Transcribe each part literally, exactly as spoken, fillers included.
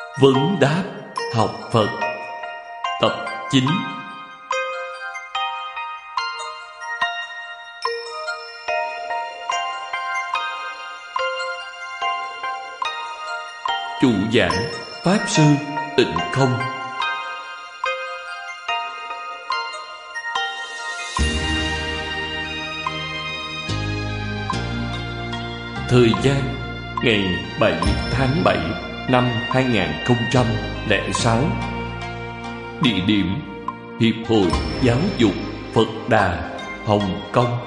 Vấn đáp học Phật tập chín. Chủ giảng Pháp Sư Tịnh Không. Thời gian ngày bảy tháng bảy năm hai nghìn không trăm lẻ sáu. Địa điểm Hiệp hội Giáo dục Phật Đà, Hồng Kông.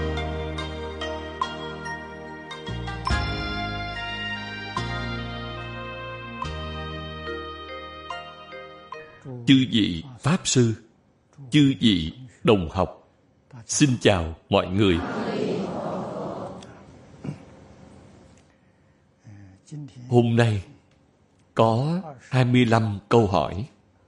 Chư vị Pháp Sư, chư vị đồng học, xin chào mọi người. Hôm nay có hai mươi lăm câu hỏi.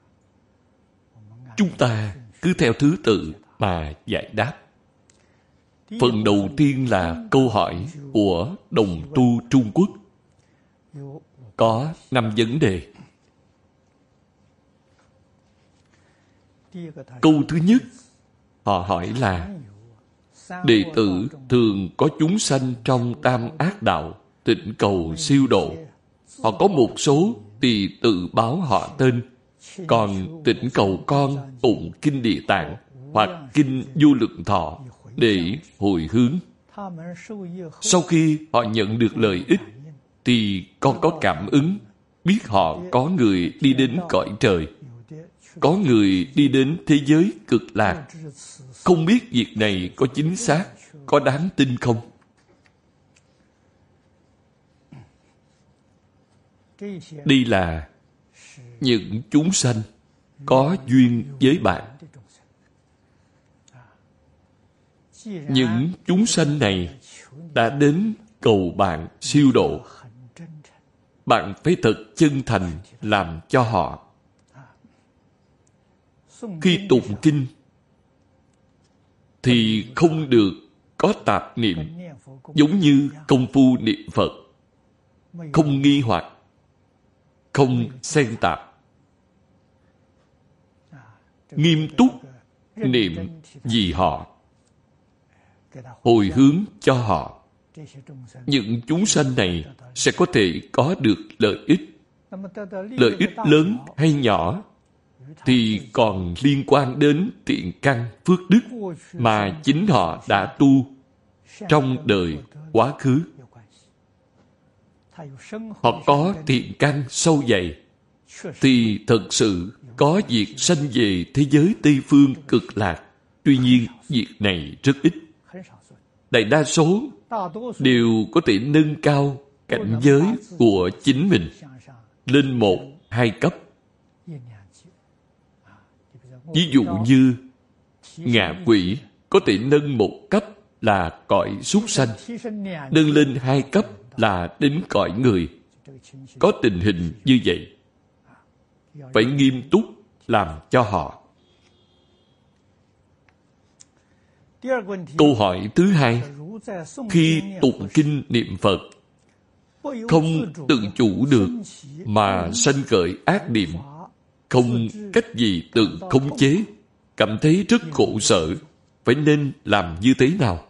Chúng ta cứ theo thứ tự mà giải đáp. Phần đầu tiên là câu hỏi của đồng tu Trung Quốc. Có năm vấn đề. Câu thứ nhất, họ hỏi là: đệ tử thường có chúng sanh trong tam ác đạo thỉnh cầu siêu độ. Họ có một số thì tự báo họ tên, còn thỉnh cầu con tụng kinh Địa Tạng hoặc kinh Vô Lượng Thọ để hồi hướng. Sau khi họ nhận được lợi ích thì con có cảm ứng, biết họ có người đi đến cõi trời, có người đi đến thế giới cực lạc. Không biết việc này có chính xác, có đáng tin không? Đây là những chúng sanh có duyên với bạn. Những chúng sanh này đã đến cầu bạn siêu độ. Bạn phải thật chân thành làm cho họ. Khi tụng kinh thì không được có tạp niệm, giống như công phu niệm Phật, không nghi hoặc, không xen tạp. Nghiêm túc niệm vì họ, hồi hướng cho họ. Những chúng sanh này sẽ có thể có được lợi ích. Lợi ích lớn hay nhỏ thì còn liên quan đến thiện căn phước đức mà chính họ đã tu trong đời quá khứ. Họ có thiện căn sâu dày thì thật sự có việc sanh về thế giới Tây Phương cực lạc. Tuy nhiên việc này rất ít. Đại đa số đều có thể nâng cao cảnh giới của chính mình lên một, hai cấp. Ví dụ như ngạ quỷ có thể nâng một cấp là cõi súc sanh, nâng lên hai cấp là đến cõi người. Có tình hình như vậy, phải nghiêm túc làm cho họ. Câu hỏi thứ hai, khi tụng kinh niệm Phật, không tự chủ được mà sanh khởi ác niệm, không cách gì tự khống chế, cảm thấy rất khổ sở, phải nên làm như thế nào?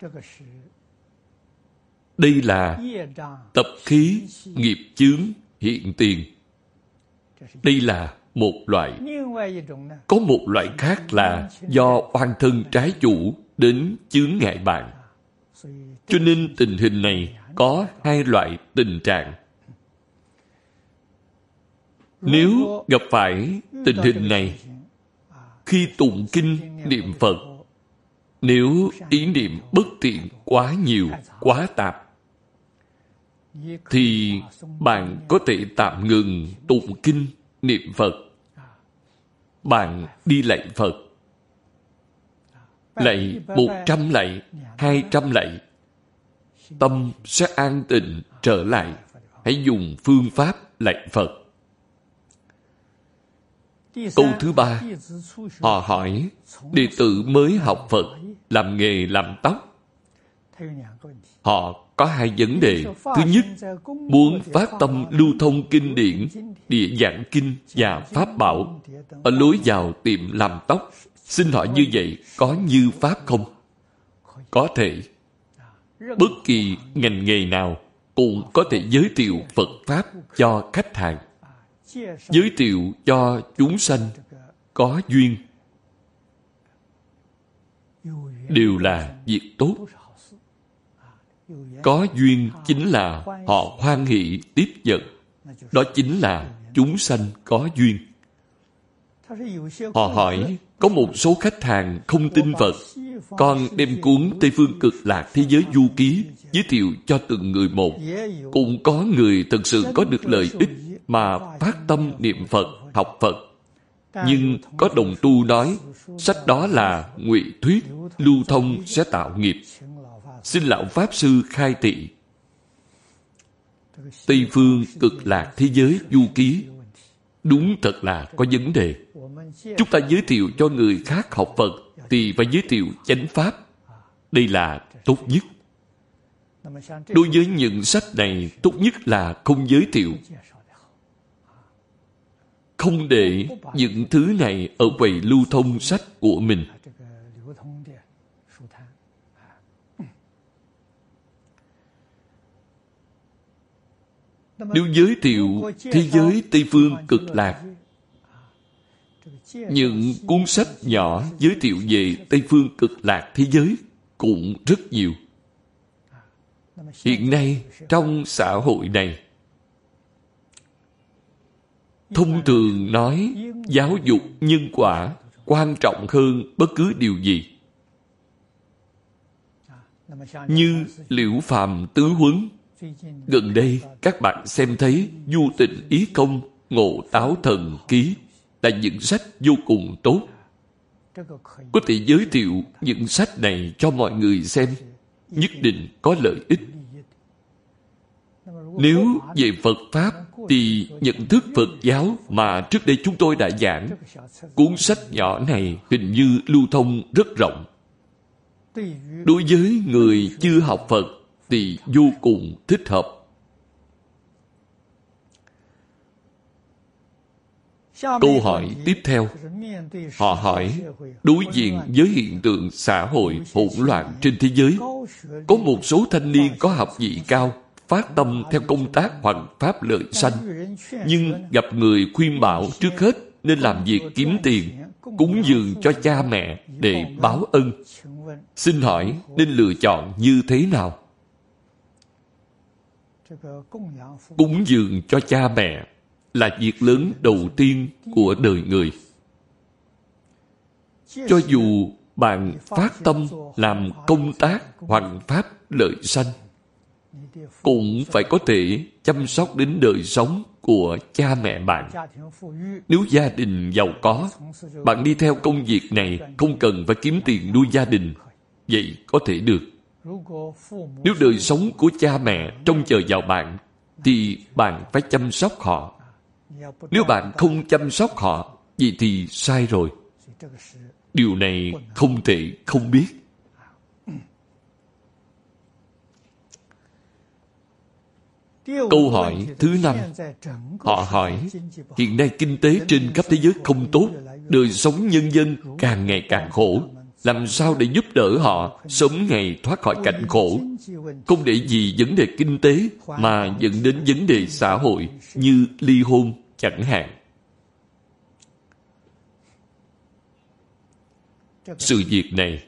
Đây là tập khí nghiệp chướng hiện tiền. Đây là một loại. Có một loại khác là do oan thân trái chủ đến chướng ngại bạn. Cho nên tình hình này có hai loại tình trạng. Nếu gặp phải tình hình này, khi tụng kinh niệm Phật, nếu ý niệm bất thiện quá nhiều, quá tạp, thì bạn có thể tạm ngừng tụng kinh niệm Phật. Bạn đi lạy Phật, lạy một trăm lạy, hai trăm lạy, tâm sẽ an tịnh trở lại. Hãy dùng phương pháp lạy Phật. Câu thứ ba, họ hỏi đệ tử mới học Phật, làm nghề làm tóc, Họ có hai vấn đề. Thứ nhất, muốn phát tâm lưu thông kinh điển, địa giảng kinh và pháp bảo ở lối vào tiệm làm tóc. Xin hỏi như vậy có như pháp không? Có thể. Bất kỳ ngành nghề nào cũng có thể giới thiệu Phật Pháp cho khách hàng, giới thiệu cho chúng sanh có duyên, đều là việc tốt. Có duyên chính là họ hoan hỷ tiếp nhận. Đó chính là chúng sanh có duyên. Họ hỏi, có một số khách hàng không tin Phật, con đem cuốn Tây Phương Cực Lạc Thế Giới Du Ký giới thiệu cho từng người một. Cũng có người thực sự có được lợi ích mà phát tâm niệm Phật, học Phật. Nhưng có đồng tu nói, sách đó là ngụy thuyết, lưu thông sẽ tạo nghiệp. Xin Lão Pháp Sư khai thị. Tây Phương Cực Lạc Thế Giới Du Ký đúng thật là có vấn đề. Chúng ta giới thiệu cho người khác học Phật thì phải giới thiệu chánh Pháp. Đây là tốt nhất. Đối với những sách này, tốt nhất là không giới thiệu. Không để những thứ này ở quầy lưu thông sách của mình. Nếu giới thiệu thế giới Tây Phương Cực Lạc, những cuốn sách nhỏ giới thiệu về Tây Phương Cực Lạc thế giới cũng rất nhiều. Hiện nay, trong xã hội này, thông thường nói giáo dục nhân quả quan trọng hơn bất cứ điều gì. Như Liễu Phàm Tứ Huấn, gần đây các bạn xem thấy Du Tịnh Ý Công, Ngộ Táo Thần Ký là những sách vô cùng tốt. Có thể giới thiệu những sách này cho mọi người xem, nhất định có lợi ích. Nếu về Phật Pháp thì nhận thức Phật giáo mà trước đây chúng tôi đã giảng, cuốn sách nhỏ này hình như lưu thông rất rộng. Đối với người chưa học Phật thì vô cùng thích hợp. Câu hỏi tiếp theo, họ hỏi, đối diện với hiện tượng xã hội hỗn loạn trên thế giới, có một số thanh niên có học vị cao, phát tâm theo công tác hoằng pháp lợi sanh, nhưng gặp người khuyên bảo trước hết nên làm việc kiếm tiền, cúng dường cho cha mẹ để báo ân. Xin hỏi nên lựa chọn như thế nào? Cúng dường cho cha mẹ là việc lớn đầu tiên của đời người. Cho dù bạn phát tâm làm công tác hoằng pháp lợi sanh, cũng phải có thể chăm sóc đến đời sống của cha mẹ bạn. Nếu gia đình giàu có, bạn đi theo công việc này không cần phải kiếm tiền nuôi gia đình, vậy có thể được. Nếu đời sống của cha mẹ trông chờ vào bạn, thì bạn phải chăm sóc họ. Nếu bạn không chăm sóc họ, vậy thì sai rồi. Điều này không thể không biết. Câu hỏi thứ năm, họ hỏi, hiện nay kinh tế trên khắp thế giới không tốt, đời sống nhân dân càng ngày càng khổ. Làm sao để giúp đỡ họ sớm ngày thoát khỏi cảnh khổ? Không để vì vấn đề kinh tế mà dẫn đến vấn đề xã hội như ly hôn chẳng hạn. Sự việc này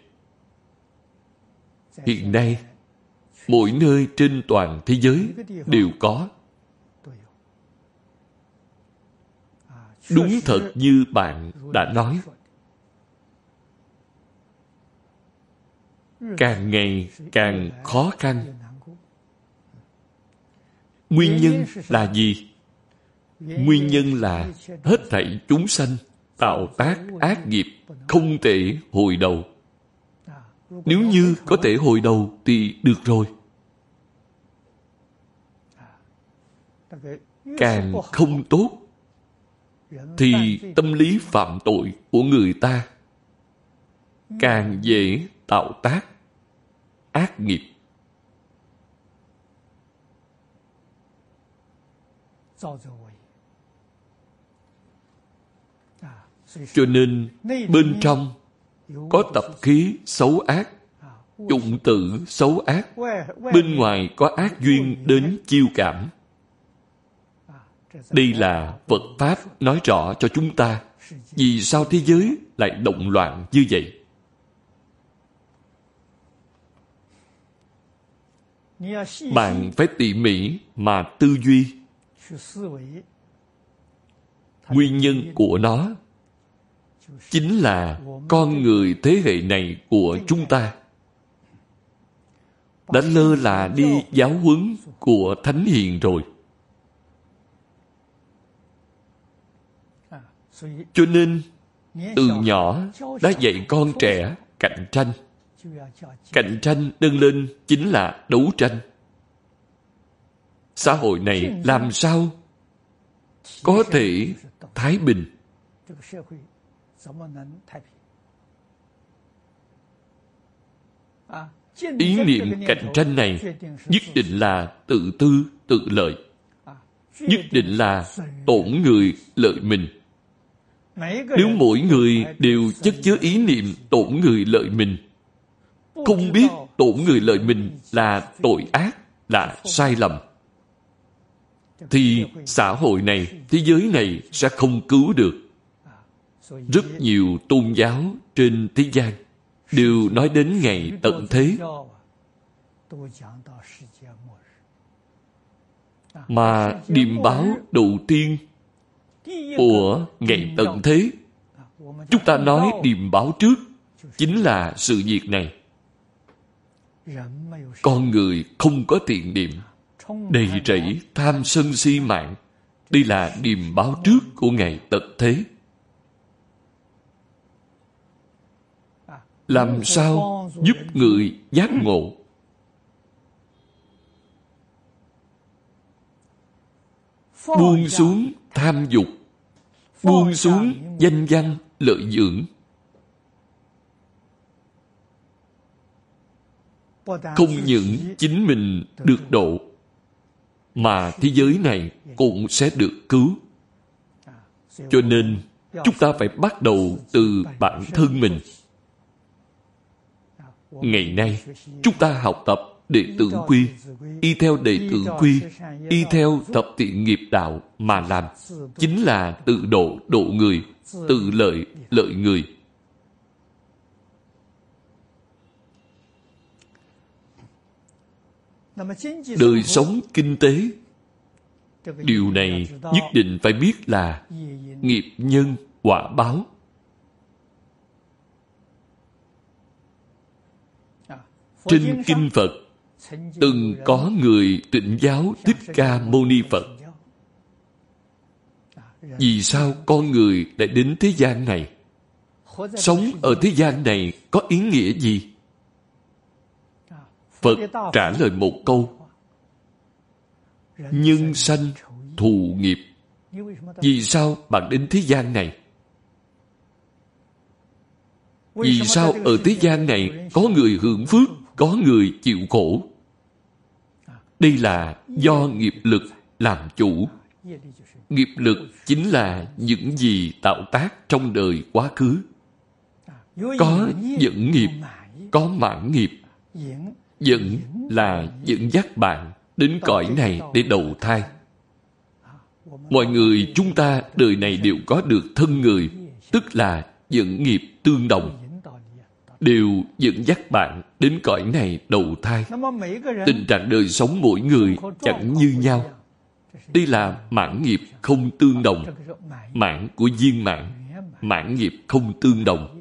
hiện nay mỗi nơi trên toàn thế giới đều có. Đúng thật như bạn đã nói, càng ngày càng khó khăn. Nguyên nhân là gì? Nguyên nhân là hết thảy chúng sanh tạo tác ác nghiệp không thể hồi đầu. Nếu như có thể hồi đầu thì được rồi. Càng không tốt thì tâm lý phạm tội của người ta càng dễ tạo tác ác nghiệp. Cho nên bên trong có tập khí xấu ác, dụng tử xấu ác, bên ngoài có ác duyên đến chiêu cảm. Đây là Phật Pháp nói rõ cho chúng ta vì sao thế giới lại động loạn như vậy. Bạn phải tỉ mỉ mà tư duy. Nguyên nhân của nó chính là con người thế hệ này của chúng ta đã lơ là đi giáo huấn của Thánh Hiền rồi. Cho nên từ nhỏ đã dạy con trẻ cạnh tranh. Cạnh tranh nâng lên chính là đấu tranh. Xã hội này làm sao có thể thái bình? Ý niệm cạnh tranh này nhất định là tự tư, tự lợi. Nhất định là tổn người lợi mình. Nếu mỗi người đều chất chứa ý niệm tổn người lợi mình, không biết tổn người lợi mình là tội ác, là sai lầm, thì xã hội này, thế giới này sẽ không cứu được. Rất nhiều tôn giáo trên thế gian đều nói đến ngày tận thế. Mà điềm báo đầu tiên của ngày tận thế, chúng ta nói điềm báo trước chính là sự việc này. Con người không có thiện niệm, đầy rẫy tham sân si mạng. Đây là điềm báo trước của ngày tận thế. Làm sao giúp người giác ngộ? Buông xuống tham dục, buông xuống danh văn lợi dưỡng. Không những chính mình được độ, mà thế giới này cũng sẽ được cứu. Cho nên chúng ta phải bắt đầu từ bản thân mình. Ngày nay chúng ta học tập đệ tử quy, y theo đệ tử quy, y theo thập thiện nghiệp đạo mà làm, chính là tự độ độ người, tự lợi lợi người. Đời sống kinh tế, điều này nhất định phải biết là nghiệp nhân quả báo. Trên kinh Phật từng có người tịnh giáo Thích Ca Mâu Ni Phật. Vì sao con người lại đến thế gian này? Sống ở thế gian này có ý nghĩa gì? Phật trả lời một câu: nhân sanh thù nghiệp. Vì sao bạn đến thế gian này? Vì sao ở thế gian này có người hưởng phước, có người chịu khổ? Đây là do nghiệp lực làm chủ. Nghiệp lực chính là những gì tạo tác trong đời quá khứ. Có dẫn nghiệp, có mãn nghiệp. Dẫn là dẫn dắt bạn đến cõi này để đầu thai. Mọi người chúng ta đời này đều có được thân người, tức là dẫn nghiệp tương đồng, đều dẫn dắt bạn đến cõi này đầu thai. Tình trạng đời sống mỗi người chẳng như nhau. Đây là mãn nghiệp không tương đồng. Mãn của viên mãn, mãn nghiệp không tương đồng.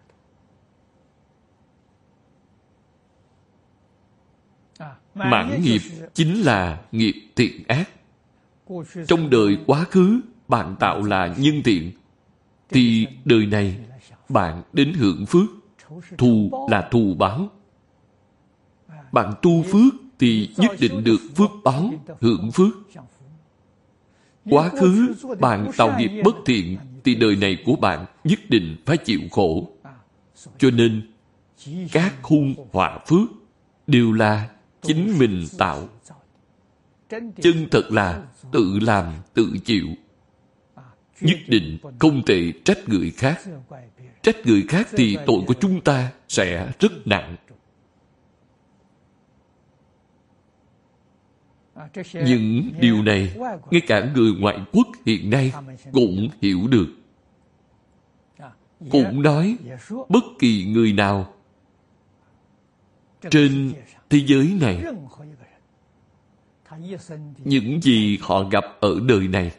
Mãn nghiệp chính là nghiệp thiện ác. Trong đời quá khứ bạn tạo là nhân thiện, thì đời này bạn đến hưởng phước. Thù là thù báo. Bạn tu phước thì nhất định được phước báo, hưởng phước. Quá khứ bạn tạo nghiệp bất thiện thì đời này của bạn nhất định phải chịu khổ. Cho nên các hung họa phước đều là chính mình tạo. chân thật là tự làm tự chịu. Nhất định không thể trách người khác. Trách người khác thì tội của chúng ta sẽ rất nặng. Những điều này, ngay cả người ngoại quốc hiện nay cũng hiểu được. Cũng nói, bất kỳ người nào trên thế giới này, những gì họ gặp ở đời này,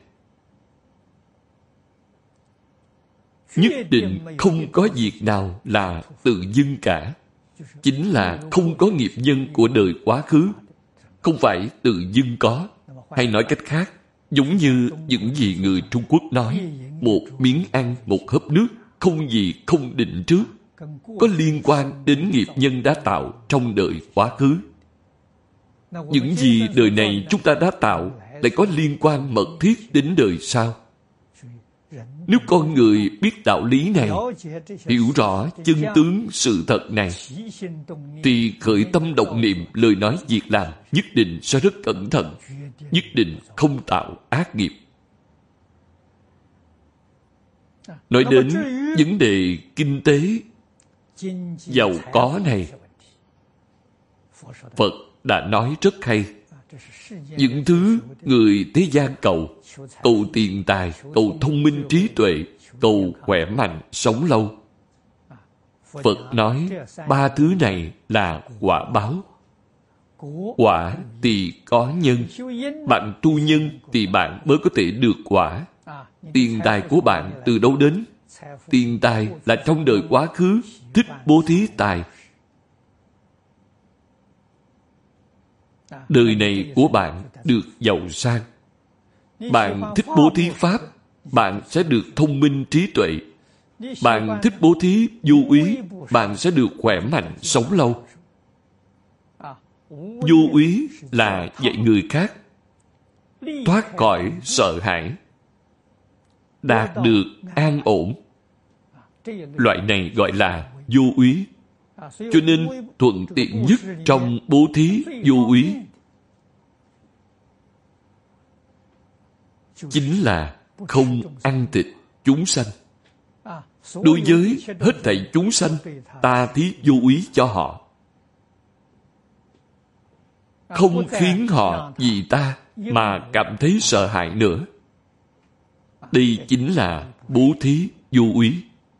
nhất định không có việc nào là tự dưng cả. Chính là không có nghiệp nhân của đời quá khứ, không phải tự dưng có. Hay nói cách khác, giống như những gì người Trung Quốc nói, một miếng ăn, một hớp nước, không gì không định trước, có liên quan đến nghiệp nhân đã tạo trong đời quá khứ. Những gì đời này chúng ta đã tạo lại có liên quan mật thiết đến đời sau. Nếu con người biết đạo lý này, hiểu rõ chân tướng sự thật này, thì khởi tâm động niệm, lời nói việc làm nhất định sẽ rất cẩn thận, nhất định không tạo ác nghiệp. Nói đến vấn đề kinh tế giàu có này, Phật đã nói rất hay. Những thứ người thế gian cầu, cầu tiền tài, cầu thông minh trí tuệ, cầu khỏe mạnh, sống lâu. Phật nói ba thứ này là quả báo. Quả thì có nhân. Bạn tu nhân thì bạn mới có thể được quả. Tiền tài của bạn từ đâu đến? Tiền tài là trong đời quá khứ thích bố thí tài. Đời này của bạn được giàu sang. Bạn thích bố thí pháp, bạn sẽ được thông minh trí tuệ. Bạn thích bố thí vô úy, bạn sẽ được khỏe mạnh, sống lâu. Vô úy là dạy người khác thoát khỏi sợ hãi, đạt được an ổn. Loại này gọi là vô úy. Cho nên thuận tiện nhất trong bố thí vô úy chính là không ăn thịt chúng sanh. Đối với hết thảy chúng sanh, ta thí vô úy cho họ, không khiến họ vì ta mà cảm thấy sợ hãi nữa. Đây chính là bố thí vô úy.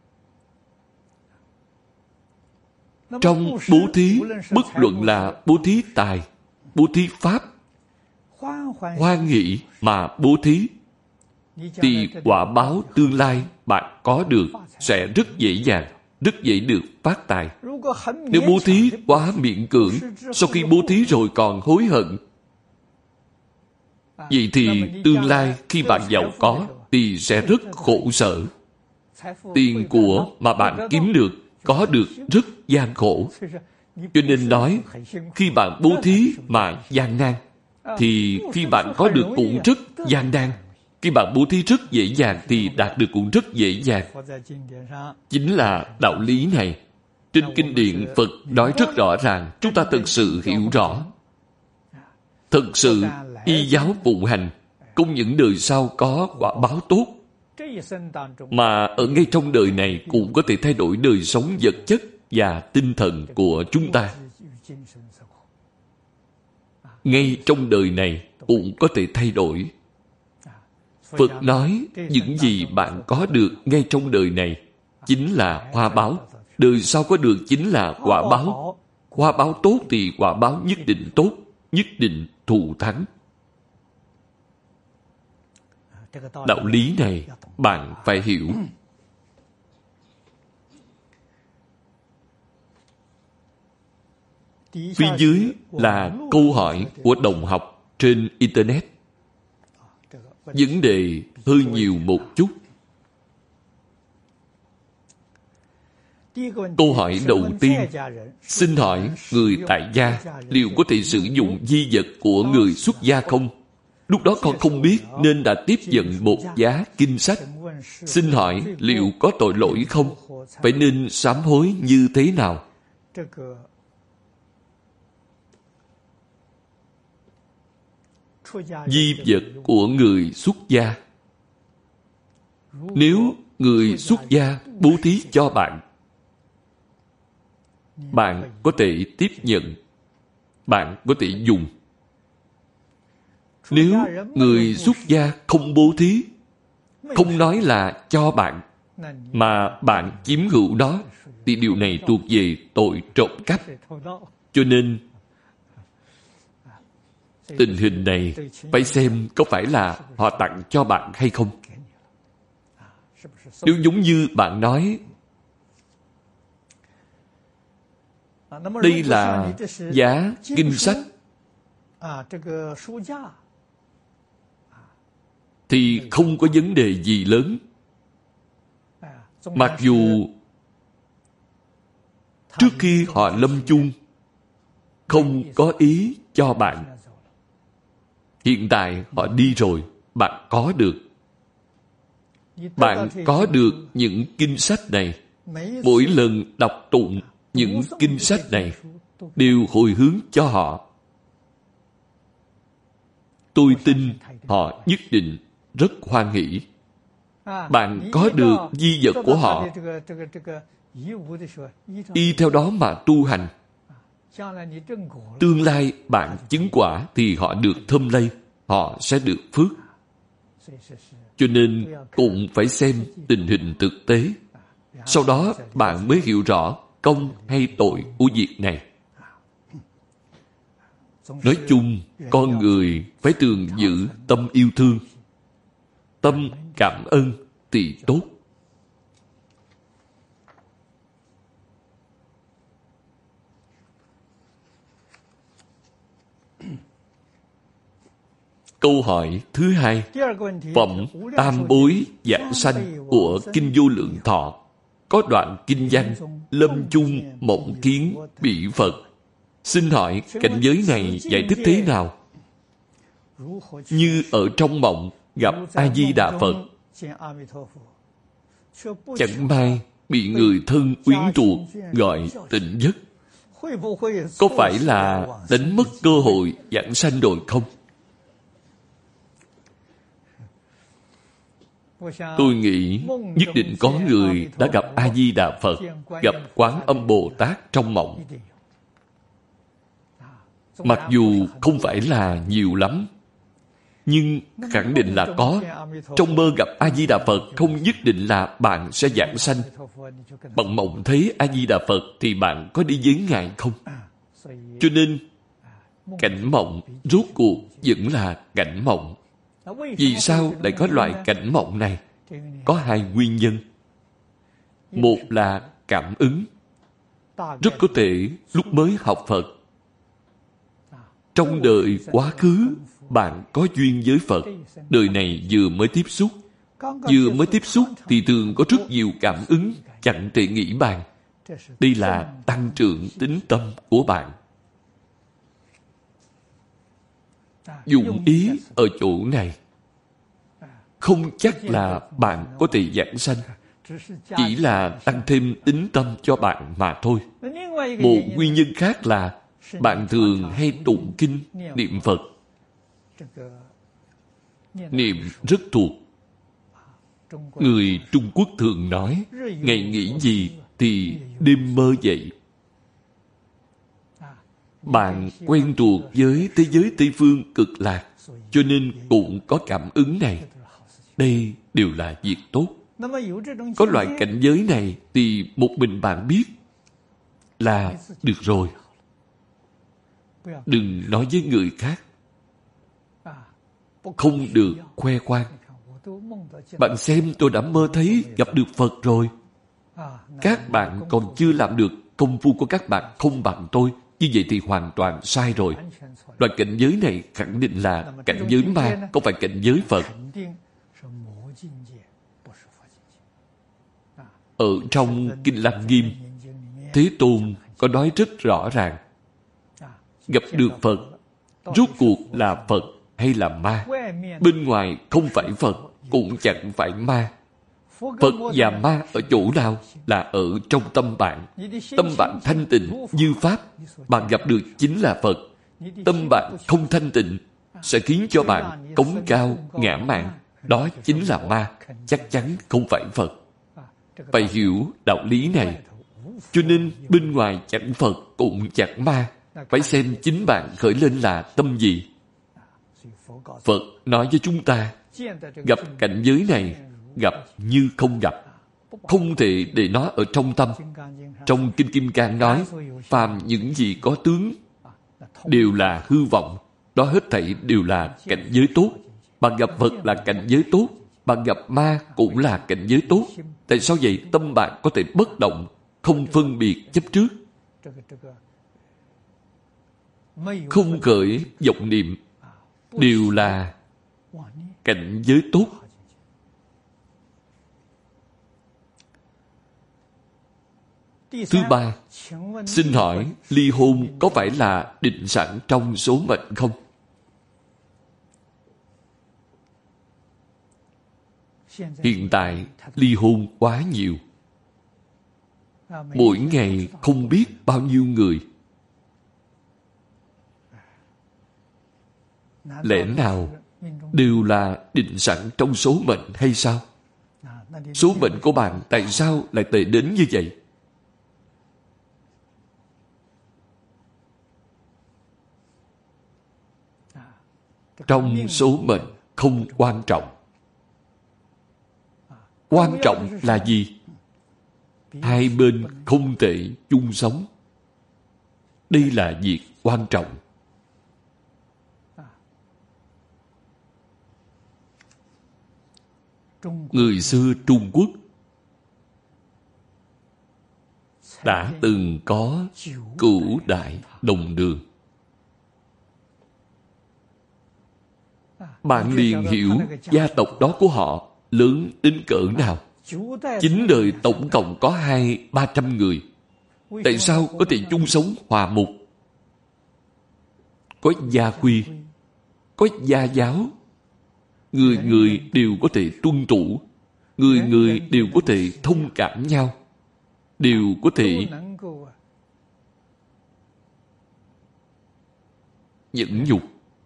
Trong bố thí, bất luận là bố thí tài, bố thí pháp, hoan hỷ mà bố thí, thì quả báo tương lai bạn có được sẽ rất dễ dàng, rất dễ được phát tài. Nếu bố thí quá miễn cưỡng, sau khi bố thí rồi còn hối hận, vậy thì tương lai khi bạn giàu có thì sẽ rất khổ sở. Tiền của mà bạn kiếm được, có được rất gian khổ. Cho nên nói, khi bạn bố thí mà gian nan, thì khi bạn có được cũng rất gian nan. Khi bạn bố thí rất dễ dàng thì đạt được cũng rất dễ dàng. Chính là đạo lý này. Trên kinh điển Phật nói rất rõ ràng, chúng ta thực sự hiểu rõ. Thực sự y giáo phụng hành, không những đời sau có quả báo tốt, mà ở ngay trong đời này cũng có thể thay đổi đời sống vật chất và tinh thần của chúng ta. Ngay trong đời này cũng có thể thay đổi. Phật nói những gì bạn có được ngay trong đời này chính là hoa báo. Đời sau có được chính là quả báo. Hoa báo tốt thì quả báo nhất định tốt, nhất định thù thắng. Đạo lý này bạn phải hiểu. Phía dưới là câu hỏi của đồng học trên Internet. Vấn đề hơi nhiều một chút. Câu hỏi đầu tiên, xin hỏi người tại gia liệu có thể sử dụng di vật của người xuất gia không? Lúc đó con không biết nên đã tiếp nhận một giá kinh sách. Xin hỏi liệu có tội lỗi không? Phải nên sám hối như thế nào? di vật của người xuất gia. Nếu người xuất gia bố thí cho bạn, bạn có thể tiếp nhận, bạn có thể dùng. Nếu người xuất gia không bố thí, không nói là cho bạn, mà bạn chiếm hữu nó, thì điều này thuộc về tội trộm cắp. Cho nên tình hình này phải xem có phải là họ tặng cho bạn hay không. Nếu giống như bạn nói, đây là giá kinh sách, thì không có vấn đề gì lớn. Mặc dù trước khi họ lâm chung không có ý cho bạn, hiện tại họ đi rồi, bạn có được. Bạn có được những kinh sách này. Mỗi lần đọc tụng những kinh sách này đều hồi hướng cho họ. Tôi tin họ nhất định rất hoan hỷ. Bạn có được di vật của họ, y theo đó mà tu hành. Tương lai bạn chứng quả thì họ được thơm lây, họ sẽ được phước. Cho nên cũng phải xem tình hình thực tế. Sau đó bạn mới hiểu rõ công hay tội của việc này. Nói chung, con người phải thường giữ tâm yêu thương, tâm cảm ơn thì tốt. Câu hỏi thứ hai, phẩm tam bối giảng sanh của Kinh Vô Lượng Thọ có đoạn kinh văn lâm chung mộng kiến bị Phật. Xin hỏi cảnh giới này giải thích thế nào? Như ở trong mộng gặp A-di-đà Phật, chẳng may bị người thân quyến thuộc gọi tỉnh giấc, có phải là đánh mất cơ hội giảng sanh rồi không? Tôi nghĩ nhất định có người đã gặp A-di-đà Phật, gặp Quán Âm Bồ Tát trong mộng. Mặc dù không phải là nhiều lắm, nhưng khẳng định là có. Trong mơ gặp A-di-đà Phật không nhất định là bạn sẽ giảng sanh. Bằng mộng thấy A-di-đà Phật thì bạn có đi với Ngài không? Cho nên cảnh mộng rốt cuộc vẫn là cảnh mộng. Vì sao lại có loại cảnh mộng này? Có hai nguyên nhân. Một là cảm ứng. Rất có thể lúc mới học Phật, trong đời quá khứ bạn có duyên với Phật, đời này vừa mới tiếp xúc. Vừa mới tiếp xúc thì thường có rất nhiều cảm ứng chẳng thể nghĩ bàn. Đây là tăng trưởng tín tâm của bạn. Dụng ý ở chỗ này không chắc là bạn có thể giảng sanh, chỉ là tăng thêm tín tâm cho bạn mà thôi. Một nguyên nhân khác là bạn thường hay tụng kinh, niệm Phật. Niệm rất thuộc. Người Trung Quốc thường nói, ngày nghĩ gì thì đêm mơ dậy. Bạn quen thuộc với thế giới Tây Phương cực lạc, cho nên cũng có cảm ứng này. Đây đều là việc tốt. Có loại cảnh giới này thì một mình bạn biết là được rồi. Đừng nói với người khác. Không được khoe khoang. Bạn xem, tôi đã mơ thấy gặp được Phật rồi. Các bạn còn chưa làm được, công phu của các bạn không bằng tôi. Như vậy thì hoàn toàn sai rồi. Loại cảnh giới này khẳng định là cảnh giới ma, không phải cảnh giới Phật. Ở trong Kinh Lăng Nghiêm, Thế Tôn có nói rất rõ ràng, gặp được Phật, rốt cuộc là Phật hay là ma? Bên ngoài không phải Phật, cũng chẳng phải ma. Phật và ma ở chỗ nào? Là ở trong tâm bạn. Tâm bạn thanh tịnh như Pháp, bạn gặp được chính là Phật. Tâm bạn không thanh tịnh, sẽ khiến cho bạn cống cao ngã mạn. Đó chính là ma, chắc chắn không phải Phật. Phải hiểu đạo lý này. Cho nên bên ngoài chẳng Phật cũng chẳng ma. Phải xem chính bạn khởi lên là tâm gì. Phật nói với chúng ta, gặp cảnh giới này, gặp như không gặp. Không thể để nó ở trong tâm. Trong Kinh Kim Cang nói, phàm những gì có tướng đều là hư vọng. Đó hết thảy đều là cảnh giới tốt. Bạn gặp Phật là cảnh giới tốt. Bạn gặp ma cũng là cảnh giới tốt. Tại sao vậy? Tâm bạn có thể bất động, không phân biệt chấp trước, không khởi vọng niệm, đều là cảnh giới tốt. Thứ ba, xin hỏi ly hôn có phải là định sẵn trong số mệnh không? Hiện tại ly hôn quá nhiều. Mỗi ngày không biết bao nhiêu người. Lẽ nào đều là định sẵn trong số mệnh hay sao? Số mệnh của bạn tại sao lại tệ đến như vậy? Trong số mệnh không quan trọng. Quan trọng là gì? Hai bên không thể chung sống. Đây là việc quan trọng. Người xưa Trung Quốc đã từng có cửu đại đồng đường. Bạn liền hiểu gia tộc đó của họ lớn đến cỡ nào. Chín đời tổng cộng có hai ba trăm người. Tại sao có thể chung sống hòa mục? Có gia quy, có gia giáo. Người người đều có thể tuân thủ. Người người đều có thể thông cảm nhau. Đều có thể nhẫn nhục.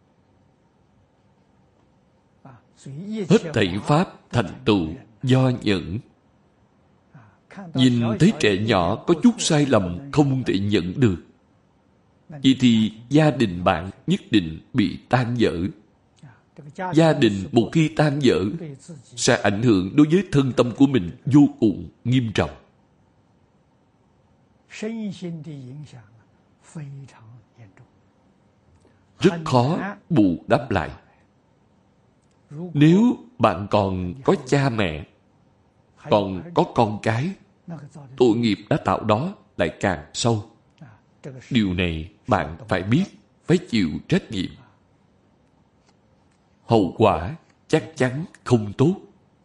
Hết thảy pháp thành tựu do nhẫn. Nhìn thấy trẻ nhỏ có chút sai lầm không thể nhẫn được. Vậy thì gia đình bạn nhất định bị tan vỡ. Gia đình một khi tan vỡ sẽ ảnh hưởng đối với thân tâm của mình vô cùng nghiêm trọng. Rất khó bù đắp lại. Nếu bạn còn có cha mẹ, còn có con cái, tội nghiệp đã tạo đó lại càng sâu. Điều này bạn phải biết, phải chịu trách nhiệm. Hậu quả chắc chắn không tốt.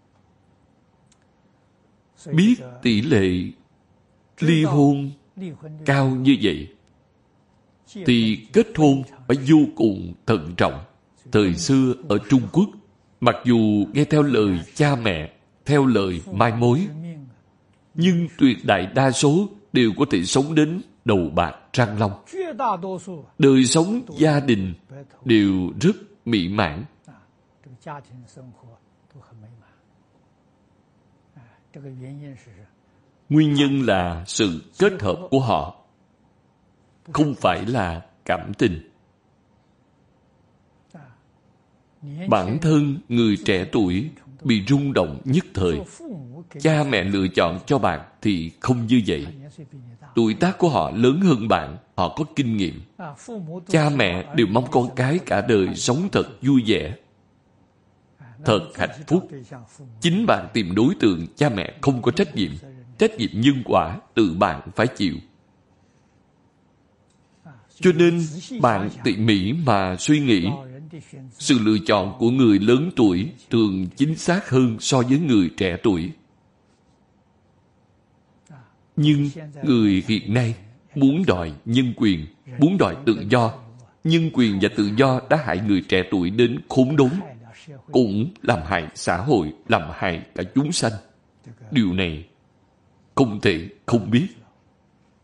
Biết tỷ lệ ly hôn cao như vậy, thì kết hôn phải vô cùng thận trọng. Thời xưa ở Trung Quốc, mặc dù nghe theo lời cha mẹ, theo lời mai mối, nhưng tuyệt đại đa số đều có thể sống đến đầu bạc răng long. Đời sống gia đình đều rất mỹ mãn. Nguyên nhân là sự kết hợp của họ, không phải là cảm tình. Bản thân người trẻ tuổi bị rung động nhất thời. Cha mẹ lựa chọn cho bạn thì không như vậy. Tuổi tác của họ lớn hơn bạn, họ có kinh nghiệm. Cha mẹ đều mong con cái cả đời sống thật vui vẻ, thật hạnh phúc. Chính bạn tìm đối tượng, cha mẹ không có trách nhiệm. Trách nhiệm nhân quả tự bạn phải chịu. Cho nên bạn tỉ mỉ mà suy nghĩ, sự lựa chọn của người lớn tuổi thường chính xác hơn so với người trẻ tuổi. Nhưng người hiện nay muốn đòi nhân quyền, muốn đòi tự do. Nhân quyền và tự do đã hại người trẻ tuổi đến khốn đốn, cũng làm hại xã hội, làm hại cả chúng sanh. Điều này không thể không biết.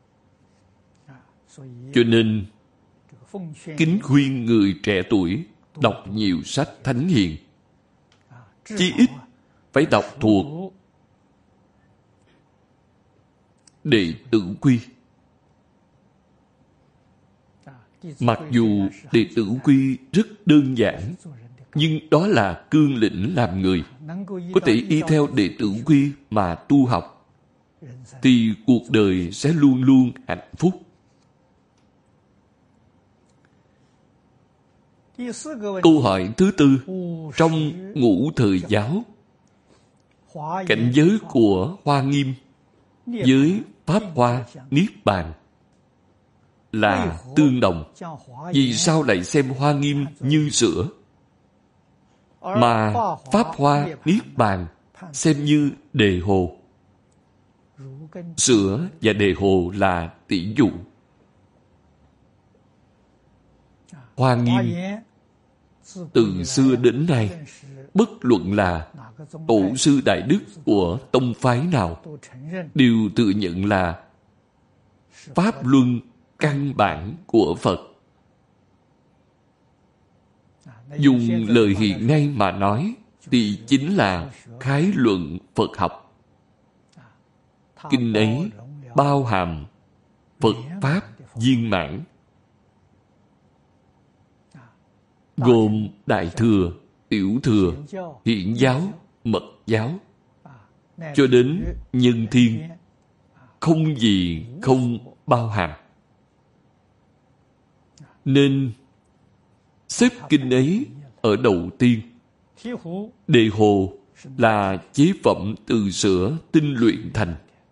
Cho nên kính khuyên người trẻ tuổi đọc nhiều sách thánh hiền. Chí ít phải đọc thuộc Đệ Tử Quy. Mặc dù Đệ Tử Quy rất đơn giản, nhưng đó là cương lĩnh làm người. Có thể y theo Đệ Tử Quy mà tu học, thì cuộc đời sẽ luôn luôn hạnh phúc. Câu hỏi thứ tư, trong ngũ thời giáo, cảnh giới của Hoa Nghiêm với Pháp Hoa Niết Bàn là tương đồng. Vì sao lại xem Hoa Nghiêm như sữa, mà Pháp Hoa Niết Bàn xem như đề hồ? Sữa và đề hồ là tỷ dụ. Hoa Nghiêm từ xưa đến nay, bất luận là tổ sư đại đức của tông phái nào, đều tự nhận là pháp luân căn bản của Phật. Dùng lời hiện nay mà nói, thì chính là khái luận Phật học. Kinh ấy bao hàm Phật Pháp viên mãn, gồm Đại Thừa, Tiểu Thừa, Hiển Giáo, Mật Giáo, cho đến Nhân Thiên, không gì không bao hàm. Nên xếp kinh ấy ở đầu tiên. Đề hồ là chế phẩm từ sữa tinh luyện thành.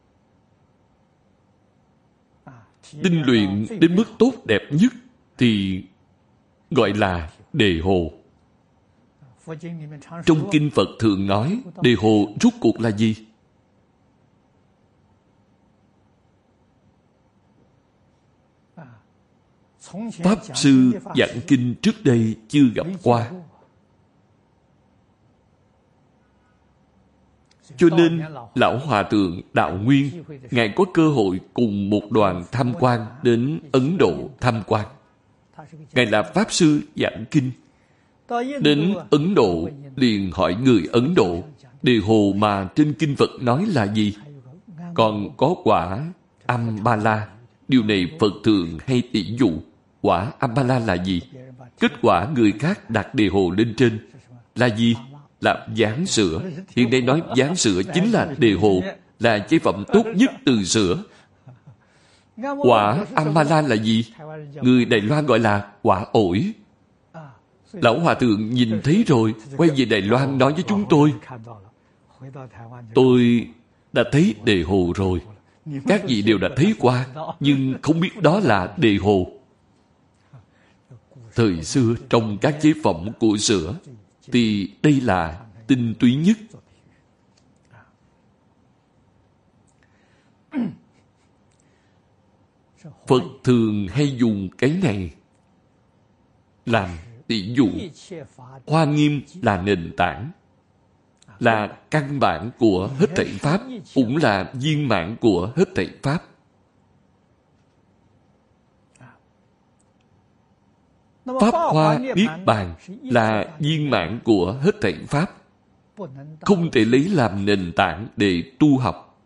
Tinh luyện đến mức tốt đẹp nhất thì gọi là đề hồ. Trong kinh Phật thường nói, đề hồ rốt cuộc là gì? Pháp sư giảng kinh trước đây chưa gặp qua. Cho nên, Lão Hòa Thượng Đạo Nguyên, Ngài có cơ hội cùng một đoàn tham quan đến Ấn Độ tham quan. Ngài là Pháp sư giảng kinh. Đến Ấn Độ, liền hỏi người Ấn Độ, đề hồ mà trên kinh Phật nói là gì? Còn có quả Ambala. Điều này Phật thường hay tỉ dụ. Quả Ambala là gì? Kết quả người khác đặt đề hồ lên trên là gì? Là gián sữa. Hiện nay nói gián sữa chính là đề hồ, là chế phẩm tốt nhất từ sữa. Quả Ambala là gì? Người Đài Loan gọi là quả ổi. Lão Hòa Thượng nhìn thấy rồi, quay về Đài Loan nói với chúng tôi, tôi đã thấy đề hồ rồi. Các vị đều đã thấy qua, nhưng không biết đó là đề hồ. Thời xưa, trong các chế phẩm của sữa, thì đây là tinh túy nhất. Phật thường hay dùng cái này làm tỷ dụ. Hoa Nghiêm là nền tảng, là căn bản của hết thảy Pháp, cũng là viên mãn của hết thảy Pháp. Pháp Hoa Niết Bàn là viên mãn của hết thảy Pháp, không thể lấy làm nền tảng để tu học.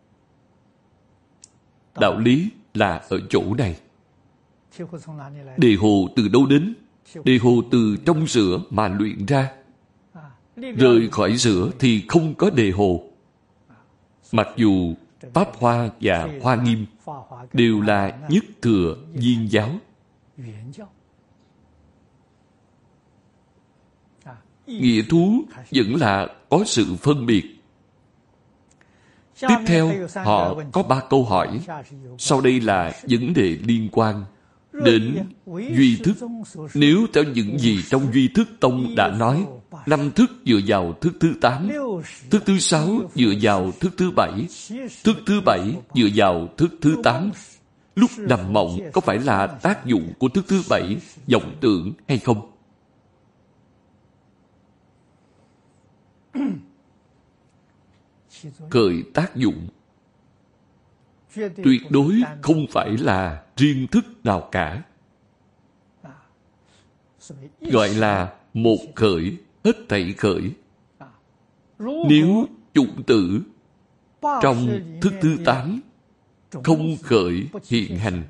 Đạo lý là ở chỗ này. Đề hồ từ đâu đến? Đề hồ từ trong sữa mà luyện ra. Rời khỏi sữa thì không có đề hồ. Mặc dù Pháp Hoa và Hoa Nghiêm đều là nhất thừa viên giáo, nghĩa thú vẫn là có sự phân biệt. Tiếp theo, họ có ba câu hỏi. Sau đây là vấn đề liên quan đến duy thức. Nếu theo những gì trong duy thức tông đã nói, năm thức dựa vào thức thứ tám, thức thứ sáu dựa vào thức thứ bảy, thức thứ bảy dựa vào thức thứ tám, lúc nằm mộng có phải là tác dụng của thức thứ bảy, vọng tưởng hay không? Khởi tác dụng tuyệt đối không phải là riêng thức nào cả. gọi là một khởi, hết thảy khởi. Nếu chủng tử trong thức thứ tám không khởi hiện hành,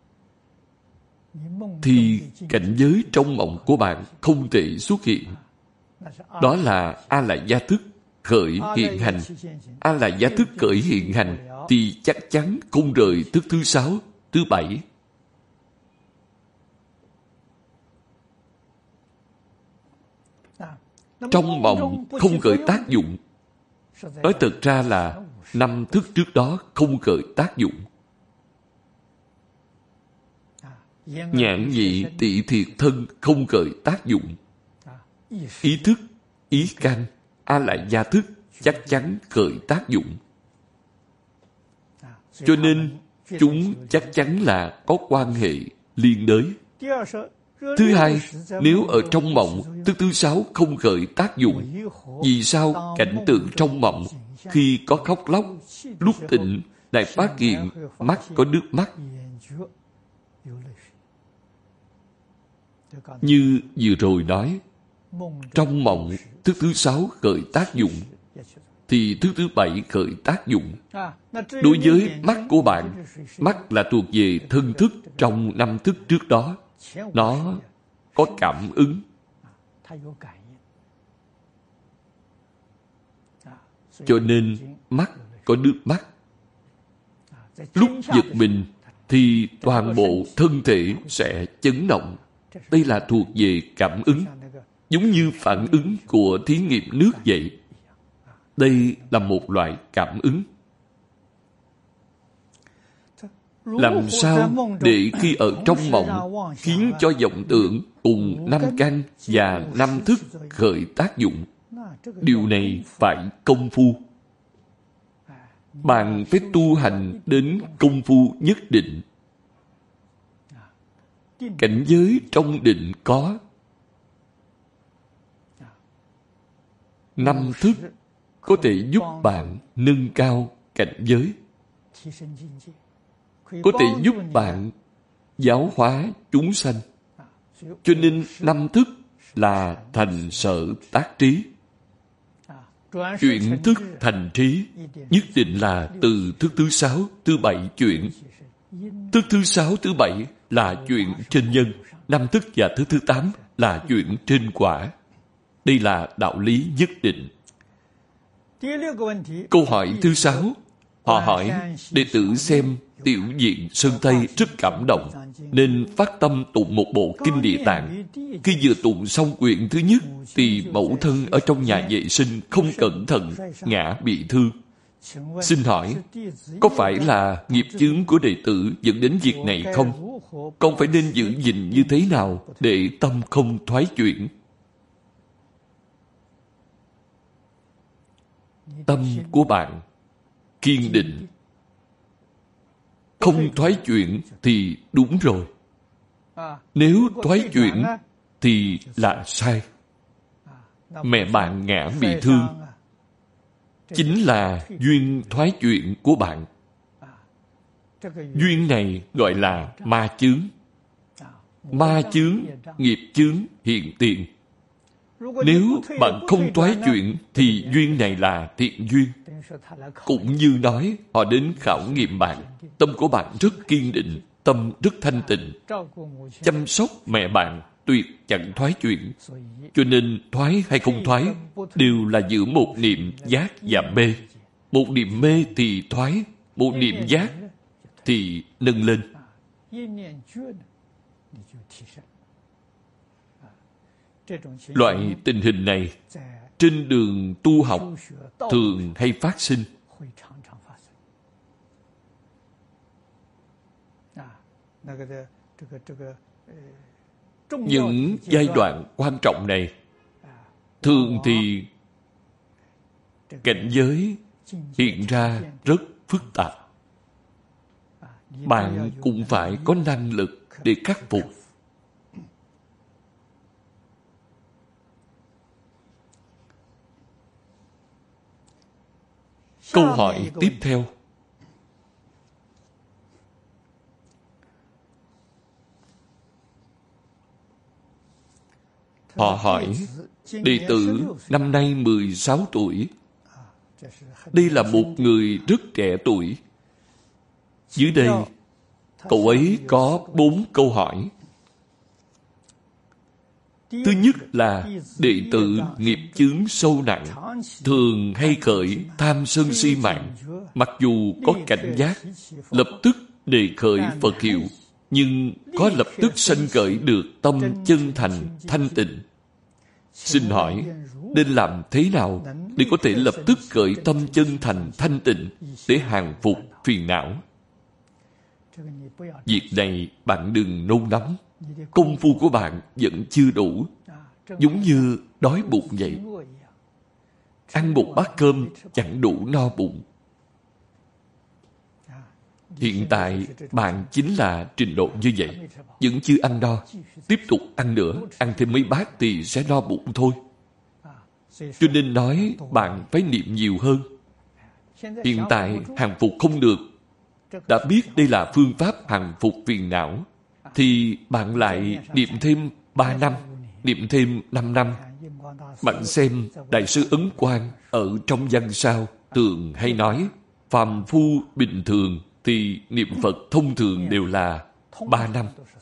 thì cảnh giới trong mộng của bạn không thể xuất hiện. Đó là A-lại gia thức khởi hiện hành. A-lại gia thức khởi hiện hành thì chắc chắn không rời thức thứ sáu, thứ bảy. Trong mộng không khởi tác dụng. Nói thật ra là năm thức trước đó không khởi tác dụng. Nhãn nhị tị thiệt thân không khởi tác dụng. Ý thức, ý căn, A-lại gia thức chắc chắn khởi tác dụng. Cho nên chúng chắc chắn là có quan hệ liên đới. Thứ hai, nếu ở trong mộng thức thứ sáu không khởi tác dụng, vì sao cảnh tượng trong mộng khi có khóc lóc, lúc tỉnh lại phát hiện mắt có nước mắt? Như vừa rồi nói, trong mộng thức thứ sáu khởi tác dụng, thì thức thứ bảy khởi tác dụng. Đối với mắt của bạn, mắt là thuộc về thân thức trong năm thức trước đó. Nó có cảm ứng. Cho nên mắt có nước mắt. Lúc giật mình thì toàn bộ thân thể sẽ chấn động. Đây là thuộc về cảm ứng, giống như phản ứng của thí nghiệm nước vậy. Đây là một loại cảm ứng. Làm sao để khi ở trong mộng khiến cho vọng tưởng cùng năm căn và năm thức khởi tác dụng? Điều này phải công phu. Bạn phải tu hành đến công phu nhất định. Cảnh giới trong định có năm thức có thể giúp bạn nâng cao cảnh giới, có thể giúp bạn giáo hóa chúng sanh. Cho nên năm thức là thành sở tác trí. Chuyển thức thành trí nhất định là từ thức thứ sáu, thứ bảy chuyển. Thức thứ sáu, thứ bảy là chuyện trên nhân. Năm thức và thức thứ tám là chuyện trên quả. Đây là đạo lý nhất định. Câu hỏi thứ sáu, họ hỏi đệ tử xem tiểu diện Sơn Tây rất cảm động, nên phát tâm tụng một bộ kinh Địa Tạng. Khi vừa tụng xong quyển thứ nhất, thì mẫu thân ở trong nhà vệ sinh không cẩn thận ngã bị thương. Xin hỏi, có phải là nghiệp chướng của đệ tử dẫn đến việc này không? Con phải nên giữ gìn như thế nào để tâm không thoái chuyển? Tâm của bạn kiên định, không thoái chuyển thì đúng rồi. Nếu thoái chuyển thì là sai. Mẹ bạn ngã bị thương chính là duyên thoái chuyển của bạn. Duyên này gọi là ma chướng. Ma chướng, nghiệp chướng hiện tiền. Nếu bạn không thoái chuyển thì duyên này là thiện duyên. Cũng như nói họ đến khảo nghiệm bạn. Tâm của bạn rất kiên định, tâm rất thanh tịnh. Chăm sóc mẹ bạn tuyệt chẳng thoái chuyển. Cho nên thoái hay không thoái đều là giữ một niệm giác và mê. Một niệm mê thì thoái, một niệm giác thì nâng lên. Loại tình hình này trên đường tu học thường hay phát sinh. Những giai đoạn quan trọng này thường thì cảnh giới hiện ra rất phức tạp. Bạn cũng phải có năng lực để khắc phục. Câu hỏi tiếp theo. Họ hỏi, đệ tử năm nay mười sáu tuổi. Đây là một người rất trẻ tuổi. Dưới đây, cậu ấy có bốn câu hỏi. Thứ nhất là đệ tử nghiệp chướng sâu nặng, thường hay khởi tham sân si mạng. Mặc dù có cảnh giác, lập tức đề khởi Phật hiệu, nhưng có lập tức sanh khởi được tâm chân thành, thanh tịnh. Xin hỏi, nên làm thế nào để có thể lập tức khởi tâm chân thành, thanh tịnh để hàng phục phiền não? Việc này bạn đừng nôn nóng. Công phu của bạn vẫn chưa đủ. Giống như đói bụng vậy. Ăn một bát cơm chẳng đủ no bụng. Hiện tại bạn chính là trình độ như vậy, vẫn chưa ăn no. Tiếp tục ăn nữa, ăn thêm mấy bát thì sẽ no bụng thôi. Cho nên nói bạn phải niệm nhiều hơn. Hiện tại hàng phục không được, đã biết đây là phương pháp hàng phục phiền não, thì bạn lại niệm thêm ba năm, niệm thêm năm năm. Bạn xem Đại sư Ấn Quang ở trong văn sao thường hay nói, phàm phu bình thường thì niệm Phật thông thường đều là ba năm.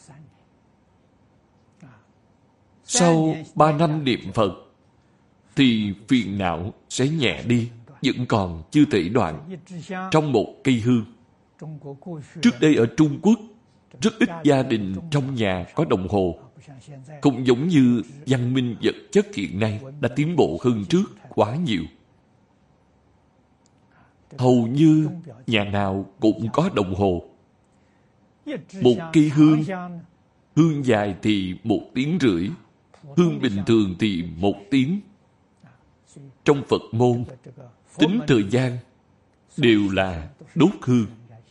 Sau ba năm niệm Phật thì phiền não sẽ nhẹ đi, vẫn còn chưa thể đoạn. Trong một cây hương, trước đây ở Trung Quốc, rất ít gia đình trong nhà có đồng hồ. Không giống như văn minh vật chất hiện nay đã tiến bộ hơn trước quá nhiều. Hầu như nhà nào cũng có đồng hồ. Một cây hương, hương dài thì một tiếng rưỡi, hương bình thường thì một tiếng. Trong Phật môn, tính thời gian đều là đốt hương.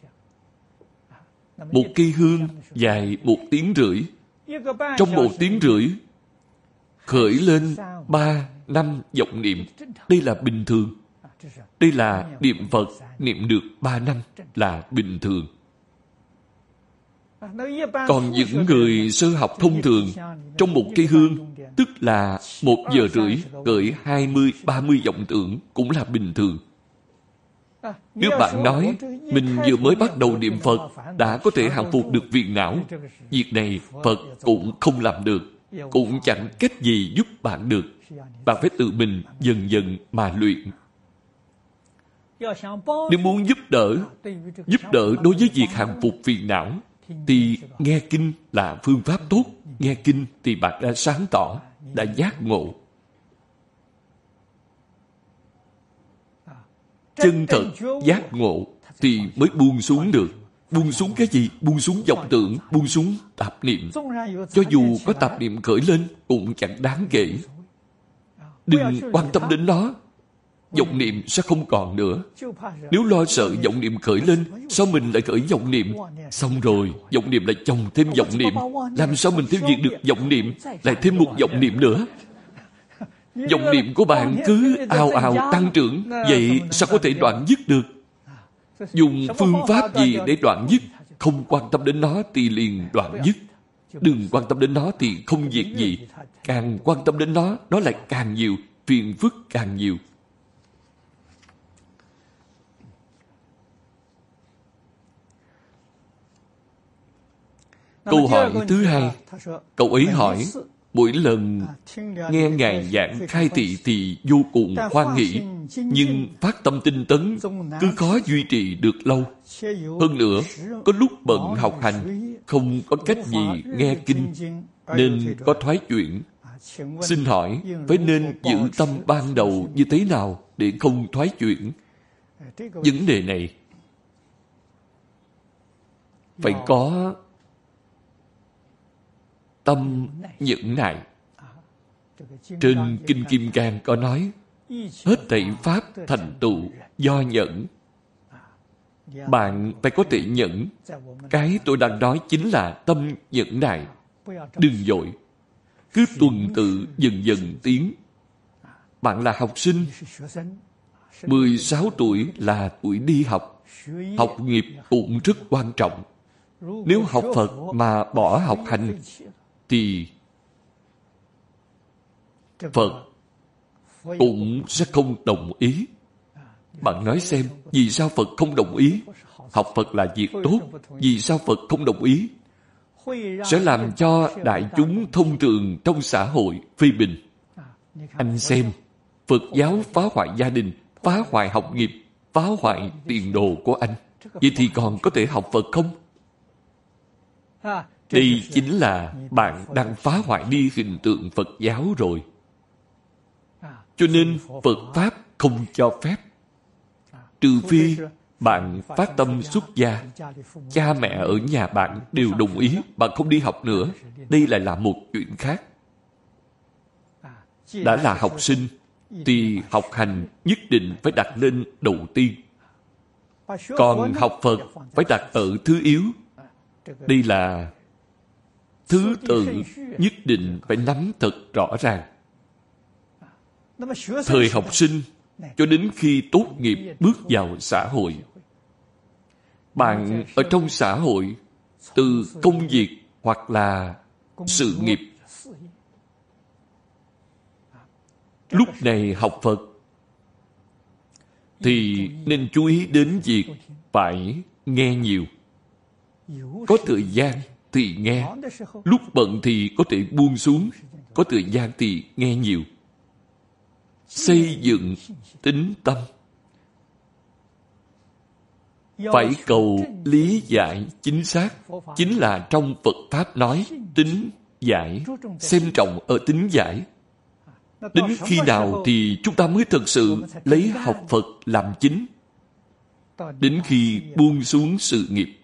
Một cây hương dài một tiếng rưỡi, trong một tiếng rưỡi khởi lên ba năm vọng niệm. Đây là bình thường. Đây là niệm Phật niệm được ba năm là bình thường. Còn những người sơ học thông thường, trong một cây hương, tức là một giờ rưỡi khởi hai mươi, ba mươi vọng tưởng cũng là bình thường. Nếu bạn nói mình vừa mới bắt đầu niệm Phật đã có thể hàng phục được phiền não, việc này Phật cũng không làm được, cũng chẳng cách gì giúp bạn được. Bạn phải tự mình dần dần mà luyện. Nếu muốn giúp đỡ, giúp đỡ đối với việc hàng phục phiền não, thì nghe kinh là phương pháp tốt. Nghe kinh thì bạn đã sáng tỏ, đã giác ngộ. Chân thật giác ngộ thì mới buông xuống được. Buông xuống cái gì? Buông xuống vọng tưởng, buông xuống tạp niệm. Cho dù có tạp niệm khởi lên cũng chẳng đáng kể. Đừng quan tâm đến nó. Vọng niệm sẽ không còn nữa. Nếu lo sợ vọng niệm khởi lên, sao mình lại khởi vọng niệm? Xong rồi, vọng niệm lại chồng thêm vọng niệm. Làm sao mình tiêu diệt được vọng niệm? Lại thêm một vọng niệm nữa. Vọng niệm của bạn cứ ào ào tăng trưởng, vậy sao có thể đoạn dứt được? Dùng phương pháp gì để đoạn dứt? Không quan tâm đến nó thì liền đoạn dứt. Đừng quan tâm đến nó thì không việc gì. Càng quan tâm đến nó, nó lại càng nhiều, phiền phức càng nhiều. Câu hỏi thứ hai, cậu ấy hỏi, mỗi lần nghe Ngài giảng khai thị thì vô cùng hoan hỷ, nhưng phát tâm tinh tấn cứ khó duy trì được lâu. Hơn nữa, có lúc bận học hành, không có cách gì nghe kinh, nên có thoái chuyển. Xin hỏi, phải nên giữ tâm ban đầu như thế nào để không thoái chuyển? Vấn đề này phải có tâm nhẫn nại. Trên Kinh Kim Cang có nói, hết thảy pháp thành tựu do nhẫn. Bạn phải có thể nhẫn. Cái tôi đang nói chính là tâm nhẫn nại. Đừng vội, cứ tuần tự dần dần tiến. Bạn là học sinh, mười sáu tuổi là tuổi đi học. Học nghiệp cũng rất quan trọng. Nếu học Phật mà bỏ học hành thì Phật cũng sẽ không đồng ý. Bạn nói xem, vì sao Phật không đồng ý? Học Phật là việc tốt, vì sao Phật không đồng ý? Sẽ làm cho đại chúng thông thường trong xã hội phê bình. Anh xem, Phật giáo phá hoại gia đình, phá hoại học nghiệp, phá hoại tiền đồ của anh. Vậy thì còn có thể học Phật không? Đây chính là bạn đang phá hoại đi hình tượng Phật giáo rồi. Cho nên Phật Pháp không cho phép. Trừ phi bạn phát tâm xuất gia, cha mẹ ở nhà bạn đều đồng ý, bạn không đi học nữa. Đây lại là một chuyện khác. Đã là học sinh, thì học hành nhất định phải đặt lên đầu tiên. Còn học Phật phải đặt ở thứ yếu. Đây là thứ tự nhất định phải nắm thật rõ ràng. Thời học sinh cho đến khi tốt nghiệp bước vào xã hội, bạn ở trong xã hội, từ công việc hoặc là sự nghiệp, lúc này học Phật thì nên chú ý đến việc phải nghe nhiều. Có thời gian thì nghe, lúc bận thì có thể buông xuống, có thời gian thì nghe nhiều. Xây dựng tín tâm, phải cầu lý giải chính xác. Chính là trong Phật Pháp nói tín giải, xem trọng ở tín giải. Đến khi nào thì chúng ta mới thực sự lấy học Phật làm chính? Đến khi buông xuống sự nghiệp.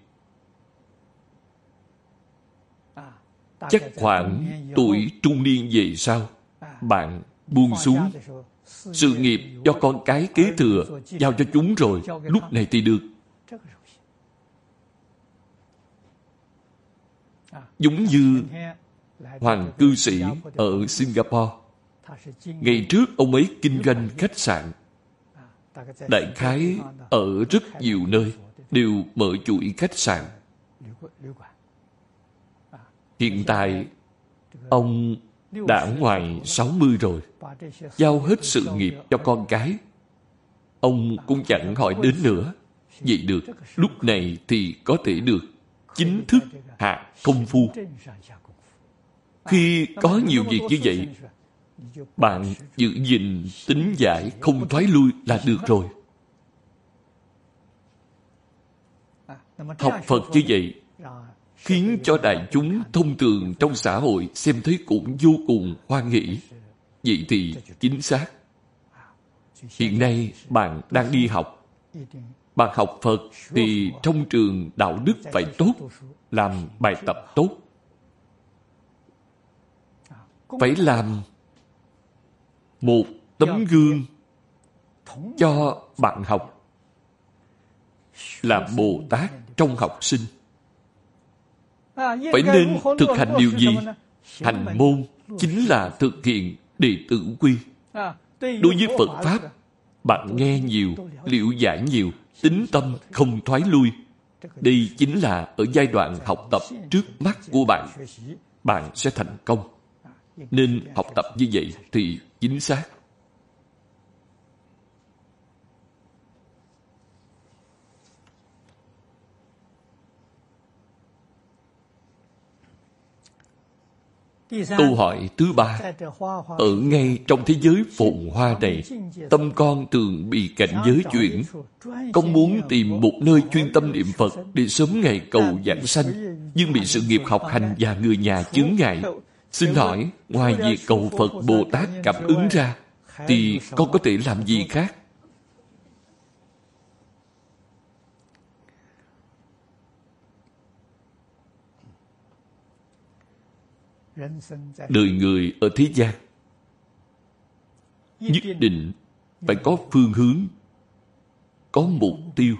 Chắc khoảng tuổi trung niên về sau, bạn buông xuống. Sự nghiệp do con cái kế thừa, giao cho chúng rồi, lúc này thì được. Giống như hoàng cư sĩ ở Singapore. Ngày trước ông ấy kinh doanh khách sạn. Đại khái ở rất nhiều nơi đều mở chuỗi khách sạn. Hiện tại ông đã ngoài sáu mươi rồi, giao hết sự nghiệp cho con cái. Ông cũng chẳng hỏi đến nữa. Vậy được, lúc này thì có thể được chính thức hạ công phu. Khi có nhiều việc như vậy, bạn giữ gìn tín giải không thoái lui là được rồi. Học Phật như vậy khiến cho đại chúng thông thường trong xã hội xem thấy cũng vô cùng hoan hỷ. Vậy thì chính xác. Hiện nay bạn đang đi học. Bạn học Phật thì trong trường đạo đức phải tốt, làm bài tập tốt. Phải làm một tấm gương cho bạn học, là Bồ Tát trong học sinh. Phải nên thực hành điều gì? Hành môn chính là thực hiện đệ tử quy. Đối với Phật Pháp, bạn nghe nhiều, liệu giải nhiều, tín tâm không thoái lui. Đây chính là ở giai đoạn học tập trước mắt của bạn. Bạn sẽ thành công. Nên học tập như vậy thì chính xác. Câu hỏi thứ ba. Ở ngay trong thế giới phồn hoa này, tâm con thường bị cảnh giới chuyển. Con muốn tìm một nơi chuyên tâm niệm Phật để sớm ngày cầu giảng sanh, nhưng bị sự nghiệp học hành và người nhà chướng ngại. Xin hỏi, ngoài việc cầu Phật Bồ Tát cảm ứng ra, thì con có thể làm gì khác? Đời người ở thế gian nhất định phải có phương hướng, có mục tiêu.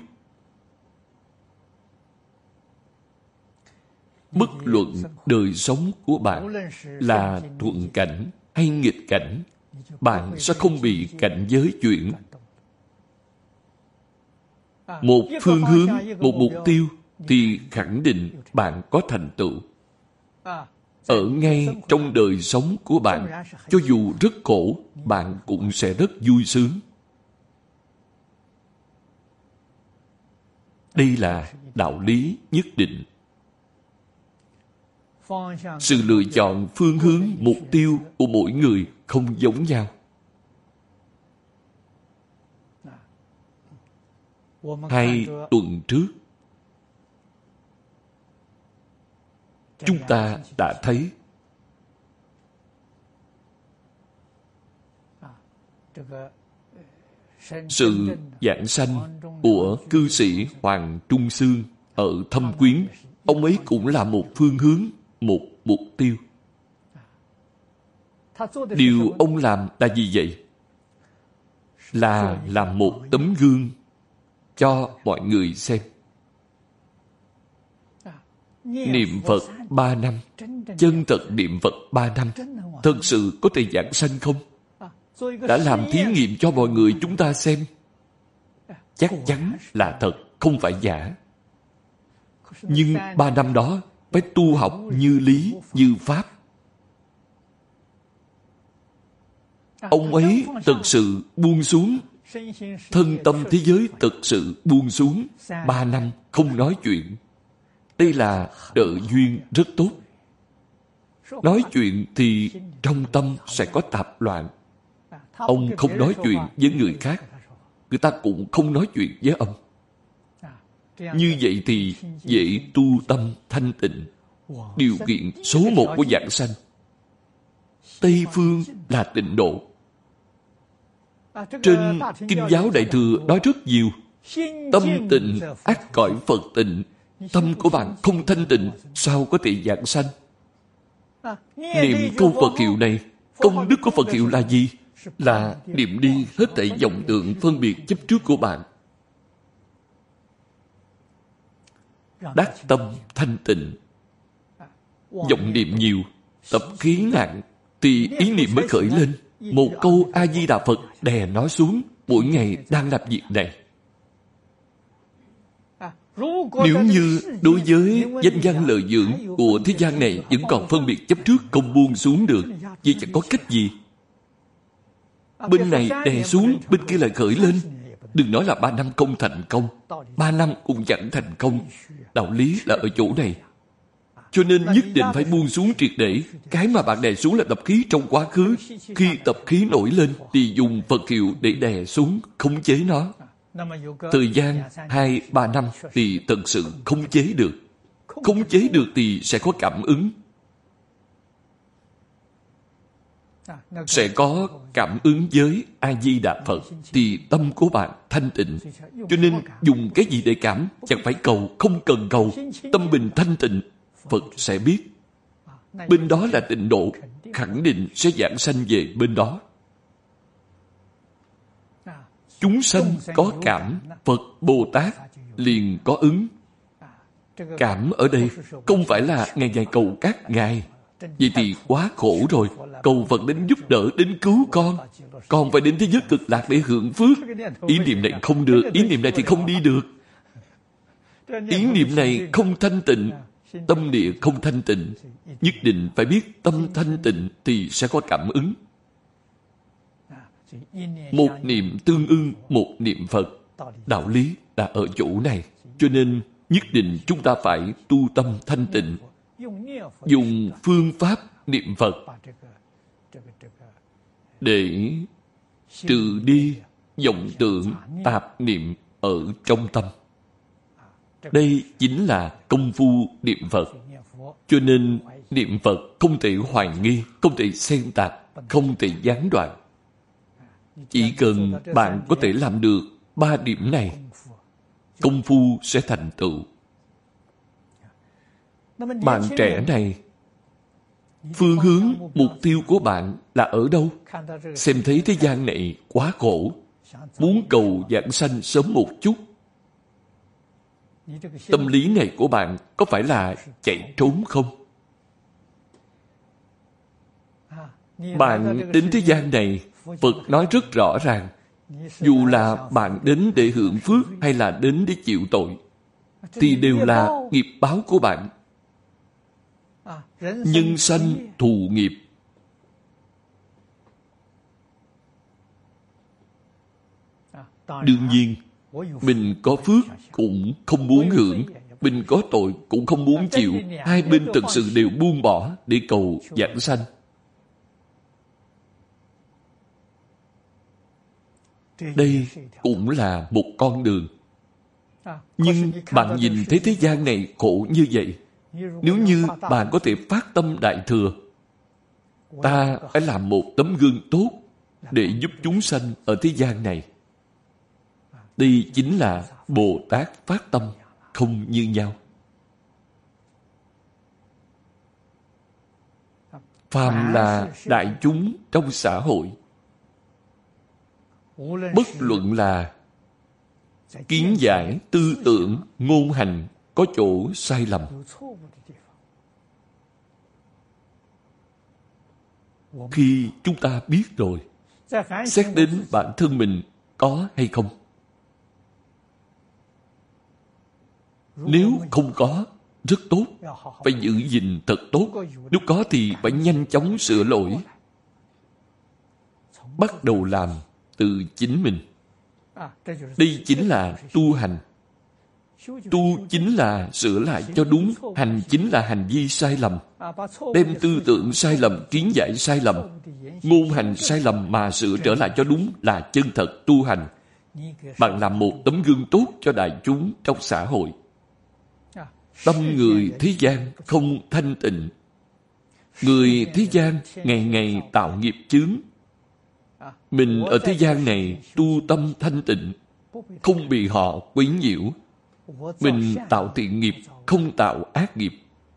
Bất luận đời sống của bạn là thuận cảnh hay nghịch cảnh, bạn sẽ không bị cảnh giới chuyển. Một phương hướng, một mục tiêu thì khẳng định bạn có thành tựu. ở ngay trong đời sống của bạn, cho dù rất khổ, bạn cũng sẽ rất vui sướng. Đây là đạo lý nhất định. Sự lựa chọn phương hướng, mục tiêu của mỗi người không giống nhau. Hai tuần trước, chúng ta đã thấy sự giảng sanh của cư sĩ Hoàng Trung Xương ở Thâm Quyến. Ông ấy cũng là một phương hướng, một mục tiêu. Điều ông làm là gì vậy? Là làm một tấm gương cho mọi người xem. Niệm Phật ba năm, chân thật niệm Phật ba năm, thật sự có thể giảng sanh không? Đã làm thí nghiệm cho mọi người chúng ta xem. Chắc chắn là thật, không phải giả. Nhưng ba năm đó phải tu học như lý, như pháp. Ông ấy thật sự buông xuống, thân tâm thế giới thật sự buông xuống. Ba năm không nói chuyện. Đây là trợ duyên rất tốt. Nói chuyện thì trong tâm sẽ có tạp loạn. Ông không nói chuyện với người khác, người ta cũng không nói chuyện với ông. Như vậy thì dễ tu tâm thanh tịnh. Điều kiện số một của giảng sanh. Tây phương là tịnh độ. Trên Kinh giáo Đại Thừa nói rất nhiều. Tâm tịnh ắt cõi Phật tịnh. Tâm của bạn không thanh tịnh, sao có thể giảng sanh? Niệm câu Phật hiệu này, công đức của Phật hiệu là gì? Là niệm đi hết thảy vọng tượng phân biệt chấp trước của bạn. Đắc tâm thanh tịnh. Vọng niệm nhiều, tập khí nặng, thì ý niệm mới khởi lên. Một câu A-di-đà Phật đè nó xuống. Mỗi ngày đang làm việc này. Nếu như đối với danh văn lợi dưỡng của thế gian này vẫn còn phân biệt chấp trước, không buông xuống được, vậy chẳng có cách gì. Bên này đè xuống, bên kia lại khởi lên. Đừng nói là ba năm không thành công, ba năm cũng chẳng thành công. Đạo lý là ở chỗ này. Cho nên nhất định phải buông xuống triệt để. Cái mà bạn đè xuống là tập khí trong quá khứ. Khi tập khí nổi lên thì dùng Phật hiệu để đè xuống, khống chế nó. Thời gian hai ba năm thì thật sự khống chế được. Khống chế được thì sẽ có cảm ứng. Sẽ có cảm ứng với A-di-đà Phật thì tâm của bạn thanh tịnh. Cho nên dùng cái gì để cảm? Chẳng phải cầu, không cần cầu. Tâm bình thanh tịnh, Phật sẽ biết. Bên đó là tịnh độ, khẳng định sẽ giảng sanh về bên đó. Chúng sanh có cảm, Phật Bồ Tát liền có ứng. Cảm ở đây không phải là ngày ngày cầu các ngài. Vậy thì quá khổ rồi. Cầu Phật đến giúp đỡ, đến cứu con. Còn phải đến thế giới cực lạc để hưởng phước. Ý niệm này không được, ý niệm này thì không đi được. Ý niệm này không thanh tịnh, tâm địa không thanh tịnh. Nhất định phải biết tâm thanh tịnh thì sẽ có cảm ứng. Một niệm tương ưng một niệm Phật. Đạo lý là ở chỗ này. Cho nên nhất định chúng ta phải tu tâm thanh tịnh. Dùng phương pháp niệm Phật để trừ đi vọng tưởng tạp niệm ở trong tâm. Đây chính là công phu niệm Phật. Cho nên niệm Phật không thể hoài nghi, không thể xen tạp, không thể gián đoạn. Chỉ cần bạn có thể làm được ba điểm này, công phu sẽ thành tựu. Bạn trẻ này, phương hướng, mục tiêu của bạn là ở đâu? Xem thấy thế gian này quá khổ, muốn cầu giảng sanh sớm một chút. Tâm lý này của bạn có phải là chạy trốn không? Bạn đến thế gian này, Phật nói rất rõ ràng, dù là bạn đến để hưởng phước hay là đến để chịu tội, thì đều là nghiệp báo của bạn. Nhân sanh thù nghiệp. Đương nhiên, mình có phước cũng không muốn hưởng, mình có tội cũng không muốn chịu. Hai bên thật sự đều buông bỏ để cầu giảng sanh. Đây cũng là một con đường. Nhưng bạn nhìn thấy thế gian này khổ như vậy. Nếu như bạn có thể phát tâm Đại Thừa, ta phải làm một tấm gương tốt để giúp chúng sanh ở thế gian này. Đây chính là Bồ Tát phát tâm không như nhau. Phàm là đại chúng trong xã hội, bất luận là kiến giải, tư tưởng, ngôn hành có chỗ sai lầm, khi chúng ta biết rồi, xét đến bản thân mình có hay không. Nếu không có, rất tốt, phải giữ gìn thật tốt. Nếu có thì phải nhanh chóng sửa lỗi. Bắt đầu làm từ chính mình. Đây chính là tu hành. Tu chính là sửa lại cho đúng, hành chính là hành vi sai lầm. Đem tư tưởng sai lầm, kiến giải sai lầm, ngôn hành sai lầm mà sửa trở lại cho đúng là chân thật tu hành. Bạn làm một tấm gương tốt cho đại chúng trong xã hội. Tâm người thế gian không thanh tịnh. Người thế gian ngày ngày tạo nghiệp chướng. Mình ở thế gian này tu tâm thanh tịnh, không bị họ quấy nhiễu. Mình tạo thiện nghiệp, không tạo ác nghiệp.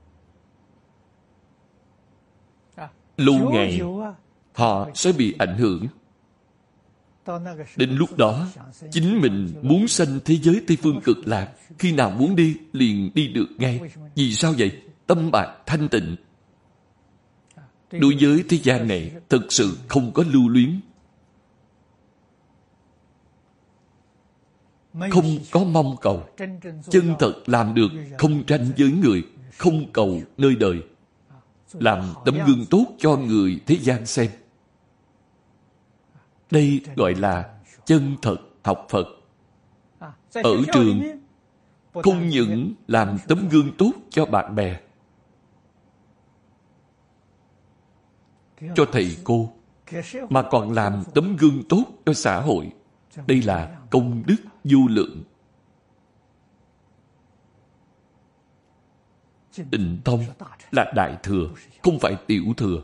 Lâu ngày, họ sẽ bị ảnh hưởng. Đến lúc đó, chính mình muốn sanh thế giới Tây Phương Cực Lạc, khi nào muốn đi, liền đi được ngay. Vì sao vậy? Tâm bạn thanh tịnh. Đối với thế gian này, thực sự không có lưu luyến. Không có mong cầu. Chân thật làm được, không tranh với người, không cầu nơi đời. Làm tấm gương tốt cho người thế gian xem. Đây gọi là chân thật học Phật. Ở trường, không những làm tấm gương tốt cho bạn bè, cho thầy cô, mà còn làm tấm gương tốt cho xã hội. Đây là công đức vô lượng. Tịnh tông là đại thừa, không phải tiểu thừa.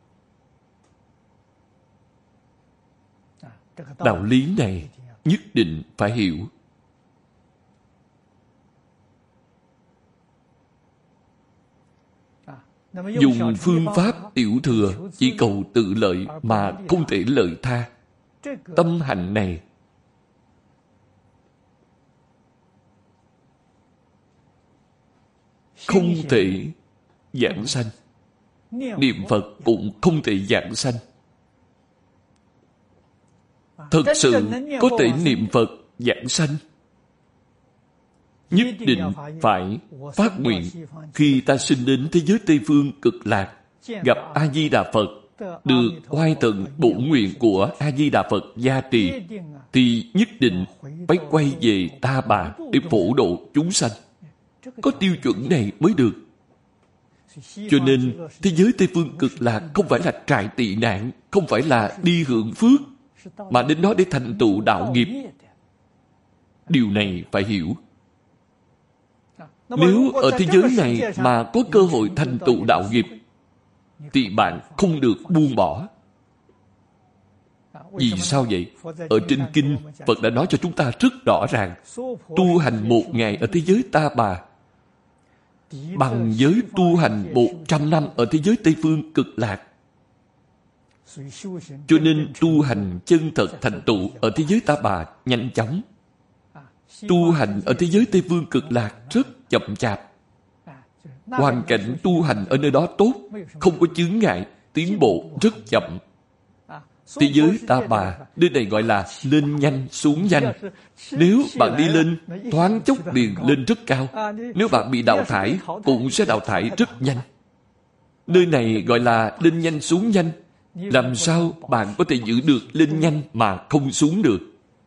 Đạo lý này nhất định phải hiểu. Dùng phương pháp tiểu thừa chỉ cầu tự lợi mà không thể lợi tha. Tâm hạnh này không thể giảng sanh. Niệm Phật cũng không thể giảng sanh. Thật sự có thể niệm Phật giảng sanh, nhất định phải phát nguyện khi ta sinh đến thế giới Tây Phương Cực Lạc, gặp A-di-đà Phật, được oai thần bổn nguyện của A-di-đà Phật gia trì, thì nhất định phải quay về Ta Bà để phổ độ chúng sanh. Có tiêu chuẩn này mới được. Cho nên, thế giới Tây Phương Cực Lạc không phải là trại tị nạn, không phải là đi hưởng phước, mà đến đó để thành tựu đạo nghiệp. Điều này phải hiểu. Nếu ở thế giới này mà có cơ hội thành tựu đạo nghiệp, thì bạn không được buông bỏ. Vì sao vậy? Ở trên kinh, Phật đã nói cho chúng ta rất rõ ràng. Tu hành một ngày ở thế giới Ta Bà bằng với tu hành một trăm năm ở thế giới Tây Phương Cực Lạc. Cho nên tu hành chân thật thành tựu ở thế giới Ta Bà nhanh chóng. Tu hành ở thế giới Tây Phương Cực Lạc rất chậm chạp. Hoàn cảnh tu hành ở nơi đó tốt, không có chướng ngại, tiến bộ rất chậm. Thế giới Ta Bà, nơi này gọi là lên nhanh, xuống nhanh. Nếu bạn đi lên, thoáng chốc liền lên rất cao. Nếu bạn bị đào thải, cũng sẽ đào thải rất nhanh. Nơi này gọi là lên nhanh xuống nhanh. Làm sao bạn có thể giữ được lên nhanh mà không xuống được?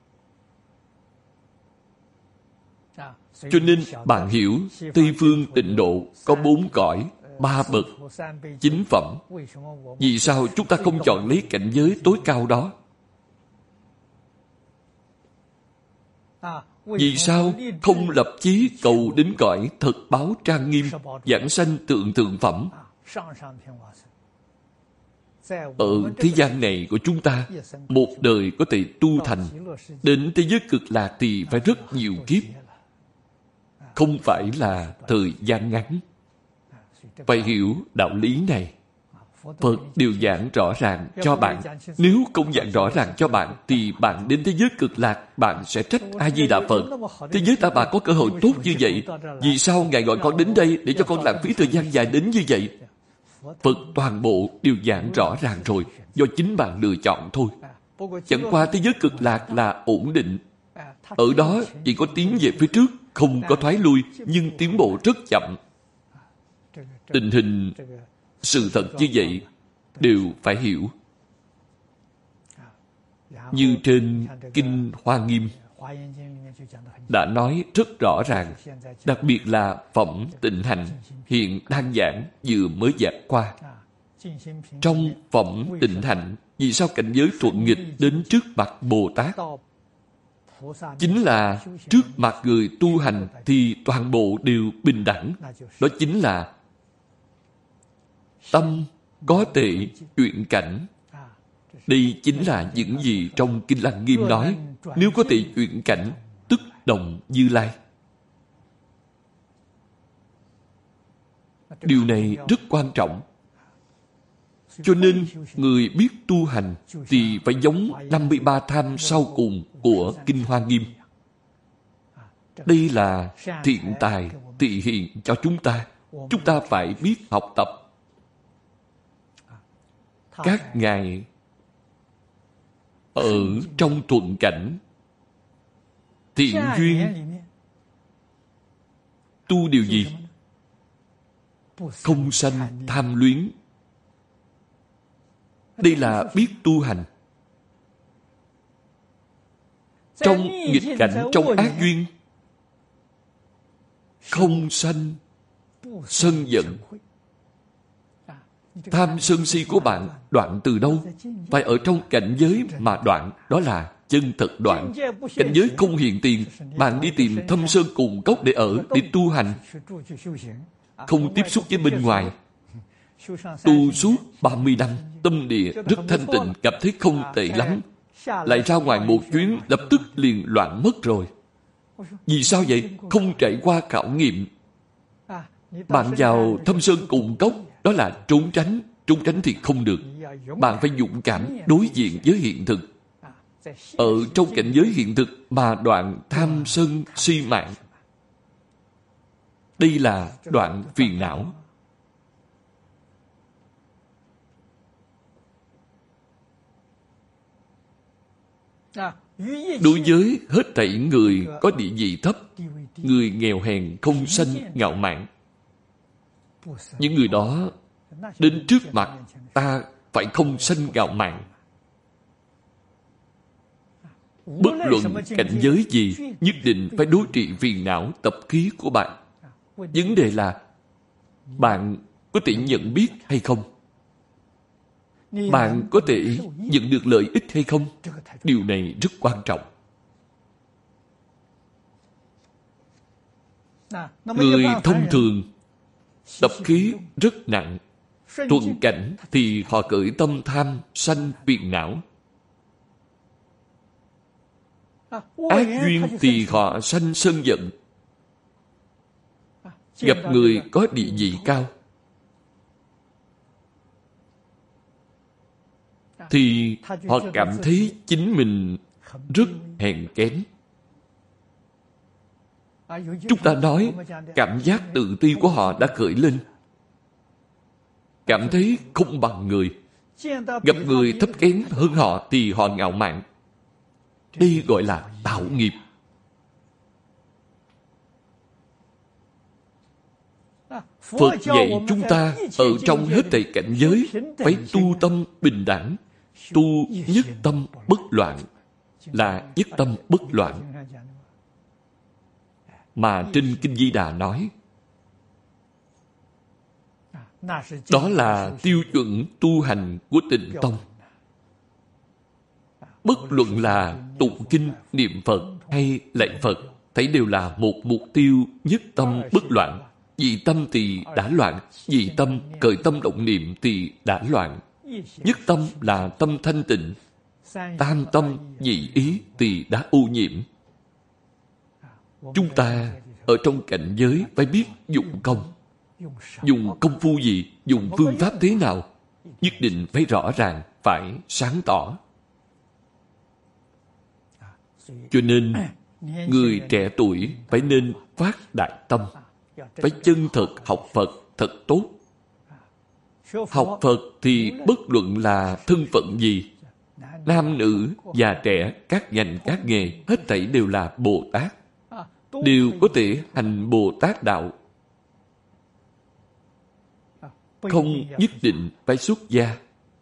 Cho nên bạn hiểu Tây phương tịnh độ có bốn cõi, ba bậc, chín phẩm. Vì sao chúng ta không chọn lấy cảnh giới tối cao đó? Vì sao không lập chí cầu đến cõi thật báo trang nghiêm, giảng sanh tượng thượng phẩm? Ở thế gian này của chúng ta, một đời có thể tu thành. Đến thế giới cực lạc thì phải rất nhiều kiếp. Không phải là thời gian ngắn. Phải hiểu đạo lý này. Phật đều giảng rõ ràng cho bạn. Nếu không giảng rõ ràng cho bạn, thì bạn đến thế giới cực lạc, bạn sẽ trách A-di-đà Phật. Thế giới ta bà có cơ hội tốt như vậy, vì sao Ngài gọi con đến đây để cho con lãng phí thời gian dài đến như vậy? Phật toàn bộ đều giảng rõ ràng rồi, do chính bạn lựa chọn thôi. Chẳng qua thế giới cực lạc là ổn định. Ở đó chỉ có tiến về phía trước, không có thoái lui, nhưng tiến bộ rất chậm. Tình hình sự thật như vậy đều phải hiểu. Như trên Kinh Hoa Nghiêm đã nói rất rõ ràng, đặc biệt là phẩm tịnh hành hiện đang giảng, vừa mới giảng qua. Trong phẩm tịnh hành, vì sao cảnh giới thuận nghịch đến trước mặt Bồ Tát? Chính là trước mặt người tu hành thì toàn bộ đều bình đẳng. Đó chính là tâm có thể chuyển cảnh. Đây chính là những gì trong Kinh Lăng Nghiêm nói. Nếu có thể chuyển cảnh, tức đồng Như Lai. Điều này rất quan trọng. Cho nên, người biết tu hành thì phải giống năm mươi ba tham sau cùng của Kinh Hoa Nghiêm. Đây là thiện tài thị hiện cho chúng ta. Chúng ta phải biết học tập. Các ngài ở trong thuận cảnh thiện duyên tu điều gì? Không sanh tham luyến. Đây là biết tu hành. Trong nghịch cảnh, trong ác duyên, không sanh sân giận. Tham sân si của bạn đoạn từ đâu? Phải ở trong cảnh giới mà đoạn, đó là chân thật đoạn. Cảnh giới không hiện tiền, bạn đi tìm thâm sơn cùng cốc để ở, để tu hành. Không tiếp xúc với bên ngoài. Tu suốt ba mươi năm, tâm địa rất thanh tịnh, cảm thấy không tệ lắm. Lại ra ngoài một chuyến, lập tức liền loạn mất rồi. Vì sao vậy? Không trải qua khảo nghiệm. Bạn vào thâm sơn cùng cốc, đó là trốn tránh. Trốn tránh thì không được. Bạn phải dũng cảm đối diện với hiện thực. Ở trong cảnh giới hiện thực mà đoạn tham sân si mạng. Đây là đoạn phiền não. Đối với hết thảy người có địa vị thấp, người nghèo hèn không sanh ngạo mạn, những người đó đến trước mặt ta phải không sanh ngạo mạn. Bất luận cảnh giới gì, nhất định phải đối trị phiền não tập khí của bạn. Vấn đề là bạn có thể nhận biết hay không? Bạn có thể nhận được lợi ích hay không? Điều này rất quan trọng. Người thông thường tập khí rất nặng. Thuận cảnh thì họ khởi tâm tham sanh phiền não. Ác duyên thì họ sanh sân giận. Gặp người có địa vị cao thì họ cảm thấy chính mình rất hèn kém. Chúng ta nói cảm giác tự ti của họ đã khởi lên. Cảm thấy không bằng người. Gặp người thấp kém hơn họ thì họ ngạo mạn. Đây gọi là tạo nghiệp. Phật dạy chúng ta ở trong hết thảy cảnh giới phải tu tâm bình đẳng, tu nhất tâm bất loạn, là nhất tâm bất loạn. Mà trên Kinh Di Đà nói, đó là tiêu chuẩn tu hành của Tịnh Tông. Bất luận là tụng kinh, niệm Phật hay lạy Phật, thấy đều là một mục tiêu nhất tâm bất loạn. Dị tâm thì đã loạn, dị tâm khởi tâm động niệm thì đã loạn. Nhất tâm là tâm thanh tịnh, tam tâm dị ý thì đã ô nhiễm. Chúng ta ở trong cảnh giới phải biết dụng công. Dùng công phu gì, dùng phương pháp thế nào, nhất định phải rõ ràng, phải sáng tỏ. Cho nên, người trẻ tuổi phải nên phát đại tâm, phải chân thật học Phật thật tốt. Học Phật thì bất luận là thân phận gì, nam nữ, già trẻ, các ngành các nghề, hết thảy đều là Bồ Tát, đều có thể hành Bồ Tát đạo. Không nhất định phải xuất gia.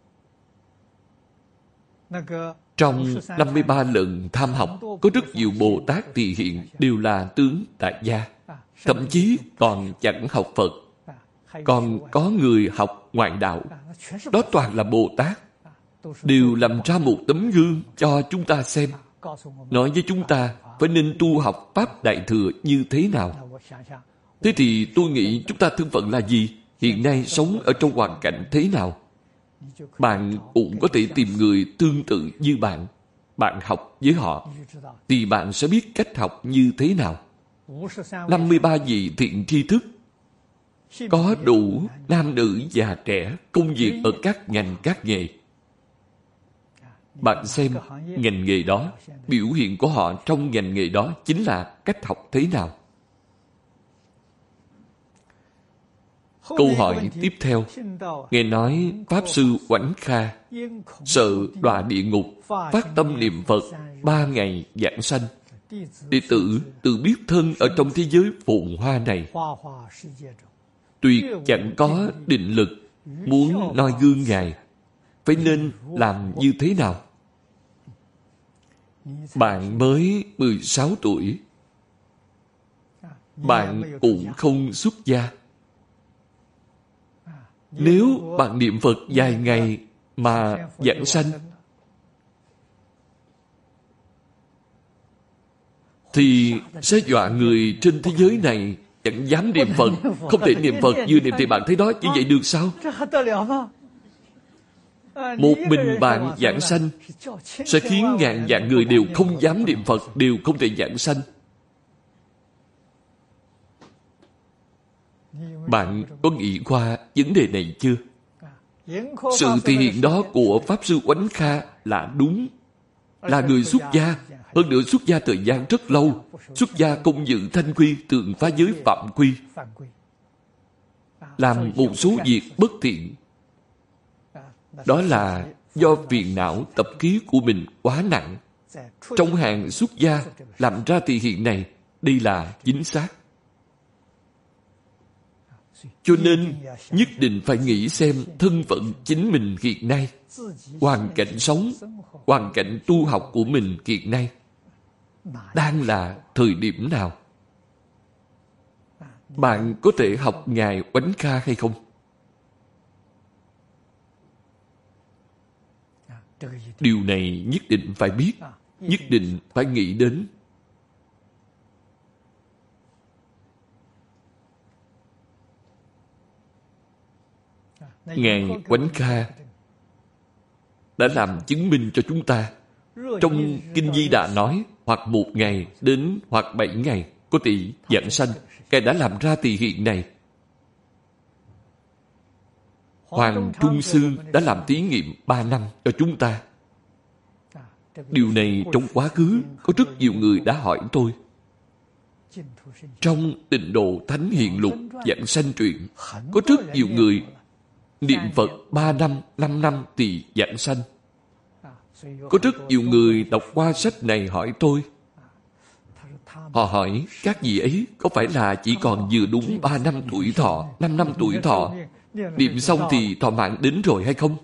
Trong năm mươi ba lần tham học, có rất nhiều Bồ Tát tỳ hiện đều là tướng tại gia. Thậm chí còn chẳng học Phật, còn có người học ngoại đạo. Đó toàn là Bồ Tát, đều làm ra một tấm gương cho chúng ta xem, nói với chúng ta phải nên tu học Pháp Đại Thừa như thế nào. Thế thì tôi nghĩ chúng ta thân phận là gì? Hiện nay sống ở trong hoàn cảnh thế nào? Bạn cũng có thể tìm người tương tự như bạn. Bạn học với họ, thì bạn sẽ biết cách học như thế nào. năm mươi ba vị thiện tri thức, có đủ nam nữ già trẻ, công việc ở các ngành các nghề. Bạn xem ngành nghề đó, biểu hiện của họ trong ngành nghề đó chính là cách học thế nào. Câu hỏi tiếp theo, nghe nói Pháp Sư Oánh Kha sợ đọa địa ngục, phát tâm niệm Phật ba ngày giảng sanh. Đệ tử tự biết thân ở trong thế giới phồn hoa này, tuyệt chẳng có định lực muốn noi gương Ngài, phải nên làm như thế nào? Bạn mới mười sáu tuổi, bạn cũng không xuất gia. Nếu bạn niệm Phật vài ngày mà giảng sanh, thì sẽ dọa người trên thế giới này chẳng dám niệm Phật. Không thể niệm Phật, vừa niệm thì bạn thấy đó, như vậy được sao? Một mình bạn giảng sanh sẽ khiến ngàn vạn người đều không dám niệm Phật, đều không thể giảng sanh. Bạn có nghĩ qua vấn đề này chưa? Sự thể hiện đó của Pháp Sư Oánh Kha là đúng, là người xuất gia. Hơn nữa xuất gia thời gian rất lâu, xuất gia công dự thanh quy, tường phá giới phạm quy, làm một số việc bất thiện. Đó là do phiền não tập khí của mình quá nặng. Trong hàng xuất gia làm ra thể hiện này, đây là chính xác. Cho nên nhất định phải nghĩ xem thân phận chính mình hiện nay, hoàn cảnh sống, hoàn cảnh tu học của mình hiện nay đang là thời điểm nào. Bạn có thể học Ngài Oánh Kha hay không? Điều này nhất định phải biết, nhất định phải nghĩ đến. Ngài Oánh Kha đã làm chứng minh cho chúng ta. Trong Kinh Di Đà nói, hoặc một ngày đến hoặc bảy ngày có thể giảng sanh. Ngài đã làm ra thể hiện này. Hoàng Trung Sư đã làm thí nghiệm ba năm cho chúng ta. Điều này trong quá khứ có rất nhiều người đã hỏi tôi. Trong Tịnh Độ Thánh Hiện Lục giảng sanh truyện, có rất nhiều người niệm Phật ba năm, năm năm thì giảng sanh. Có rất nhiều người đọc qua sách này hỏi tôi, Họ hỏi các vị ấy có phải là chỉ còn vừa đúng ba năm tuổi thọ, năm năm tuổi thọ, niệm xong thì thọ mạng đến rồi hay không?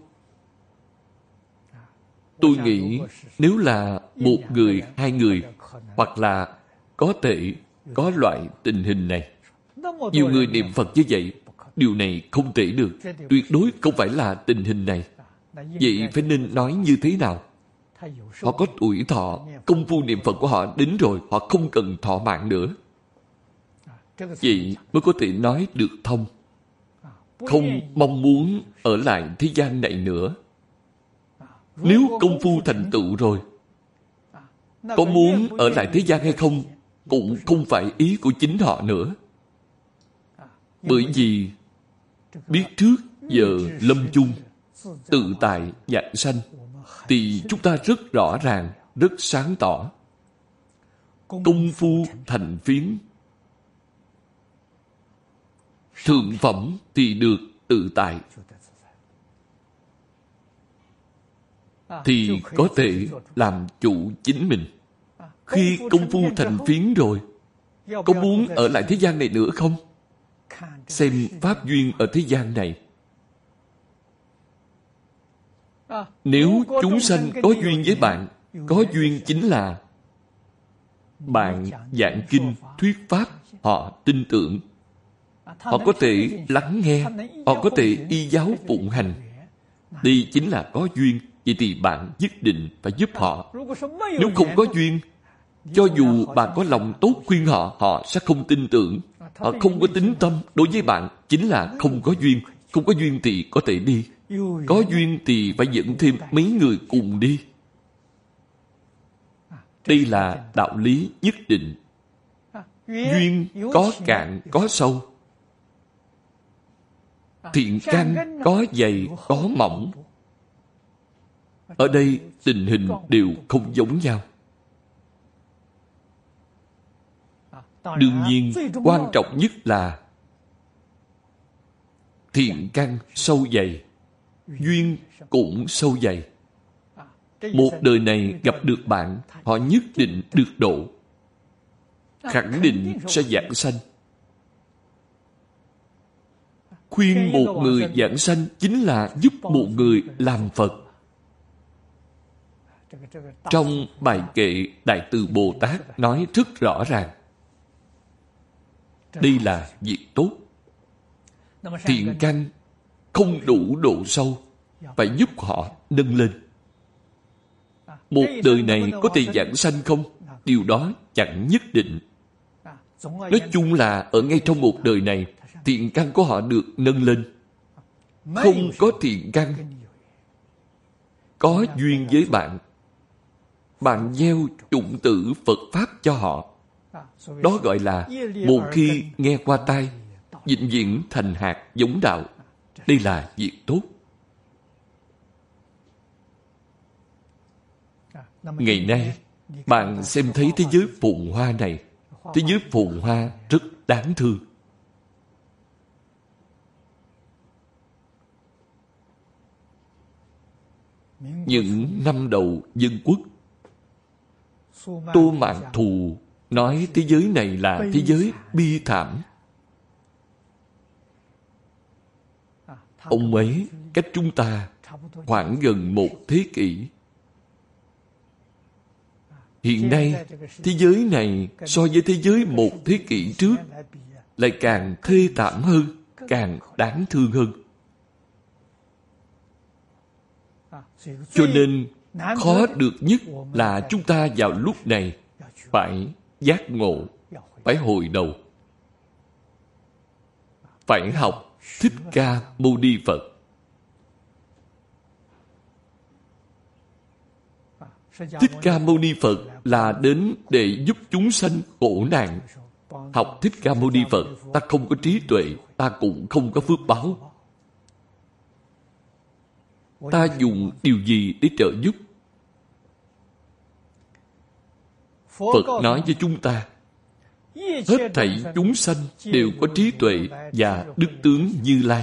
Tôi nghĩ nếu là một người, hai người, hoặc là có thể có loại tình hình này, nhiều người niệm Phật như vậy, điều này không thể được. Tuyệt đối không phải là tình hình này. Vậy phải nên nói như thế nào? Họ có tuổi thọ, công phu niệm Phật của họ đến rồi, họ không cần thọ mạng nữa. Vậy mới có thể nói được thông. Không mong muốn ở lại thế gian này nữa. Nếu công phu thành tựu rồi, có muốn ở lại thế gian hay không cũng không phải ý của chính họ nữa. Bởi vì biết trước giờ lâm chung, tự tại vãng sanh, thì chúng ta rất rõ ràng, rất sáng tỏ. Công phu thành phiến, thượng phẩm thì được tự tại, thì có thể làm chủ chính mình. Khi công phu thành phiến rồi, có muốn ở lại thế gian này nữa không? Xem pháp duyên ở thế gian này. Nếu chúng sanh có duyên với bạn, có duyên chính là bạn giảng kinh, thuyết pháp, họ tin tưởng. Họ có thể lắng nghe, họ có thể y giáo phụng hành. Đây chính là có duyên. Vậy thì bạn nhất định phải giúp họ. Nếu không có duyên, cho dù bạn có lòng tốt khuyên họ, họ sẽ không tin tưởng. Họ không có tín tâm đối với bạn, chính là không có duyên. Không có duyên thì có thể đi. Có duyên thì phải dẫn thêm mấy người cùng đi. Đây là đạo lý nhất định. Duyên có cạn có sâu. Thiện căn có dày có mỏng. Ở đây tình hình đều không giống nhau. Đương nhiên, quan trọng nhất là thiện căn sâu dày, duyên cũng sâu dày. Một đời này gặp được bạn, họ nhất định được độ, khẳng định sẽ vãng sanh. Khuyên một người vãng sanh chính là giúp một người làm Phật. Trong bài kệ Đại Từ Bồ Tát nói rất rõ ràng. Đây là việc tốt. Thiện căn không đủ độ sâu, phải giúp họ nâng lên. Một đời này có thể vãng sanh không? Điều đó chẳng nhất định. Nói chung là ở ngay trong một đời này, thiện căn của họ được nâng lên. Không có thiện căn, có duyên với bạn, bạn gieo chủng tử Phật Pháp cho họ. Đó gọi là một khi nghe qua tai, vĩnh viễn thành hạt giống đạo. Đây là việc tốt. Ngày nay, bạn xem thấy thế giới phồn hoa này. Thế giới phồn hoa rất đáng thương. Những năm đầu dân quốc, Tô Mạn Thù nói thế giới này là thế giới bi thảm. Ông ấy cách chúng ta khoảng gần một thế kỷ. Hiện nay, thế giới này so với thế giới một thế kỷ trước lại càng thê thảm hơn, càng đáng thương hơn. Cho nên, khó được nhất là chúng ta vào lúc này phải giác ngộ, phải hồi đầu. Phải học Thích Ca Mâu Ni Phật. Thích Ca Mâu Ni Phật là đến để giúp chúng sanh khổ nạn. Học Thích Ca Mâu Ni Phật, ta không có trí tuệ, ta cũng không có phước báo. Ta dùng điều gì để trợ giúp? Phật nói với chúng ta, hết thảy chúng sanh đều có trí tuệ và đức tướng Như Lai.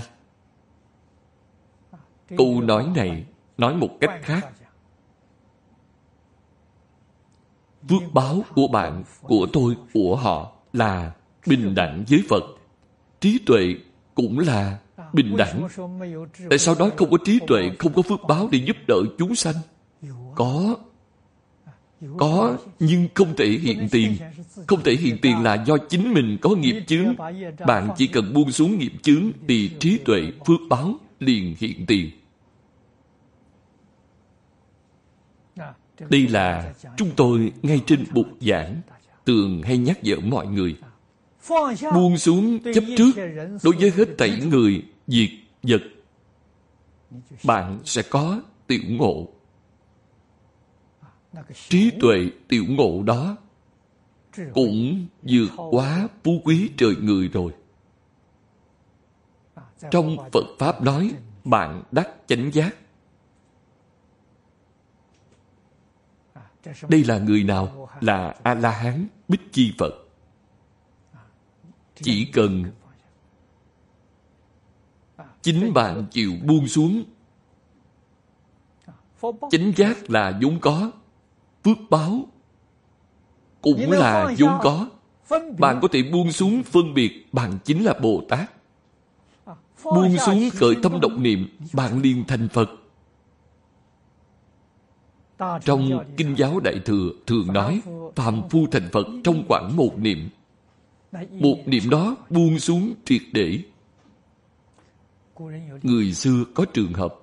Câu nói này nói một cách khác, phước báo của bạn, của tôi, của họ là bình đẳng với Phật. Trí tuệ cũng là bình đẳng. Tại sao nói không có trí tuệ, không có phước báo để giúp đỡ chúng sanh? Có. Có, nhưng không thể hiện tiền. Không thể hiện tiền là do chính mình có nghiệp chướng. Bạn chỉ cần buông xuống nghiệp chướng thì trí tuệ, phước báo liền hiện tiền. Đây là chúng tôi ngay trên bục giảng thường hay nhắc nhở mọi người. Buông xuống chấp trước đối với hết thảy người, việc, vật. Bạn sẽ có tiểu ngộ. Trí tuệ tiểu ngộ đó cũng vượt quá phú quý trời người rồi. Trong Phật Pháp nói, bạn đắc chánh giác. Đây là người nào? Là A-la-hán, Bích Chi Phật. Chỉ cần chính bạn chịu buông xuống. Chánh giác là vốn có, phước báo cũng là vốn có. Bạn có thể buông xuống phân biệt, bạn chính là Bồ Tát. Buông xuống khởi tâm động niệm, bạn liền thành Phật. Trong Kinh giáo Đại Thừa thường nói, phàm phu thành Phật trong khoảng một niệm. Một niệm đó buông xuống triệt để. Người xưa có trường hợp.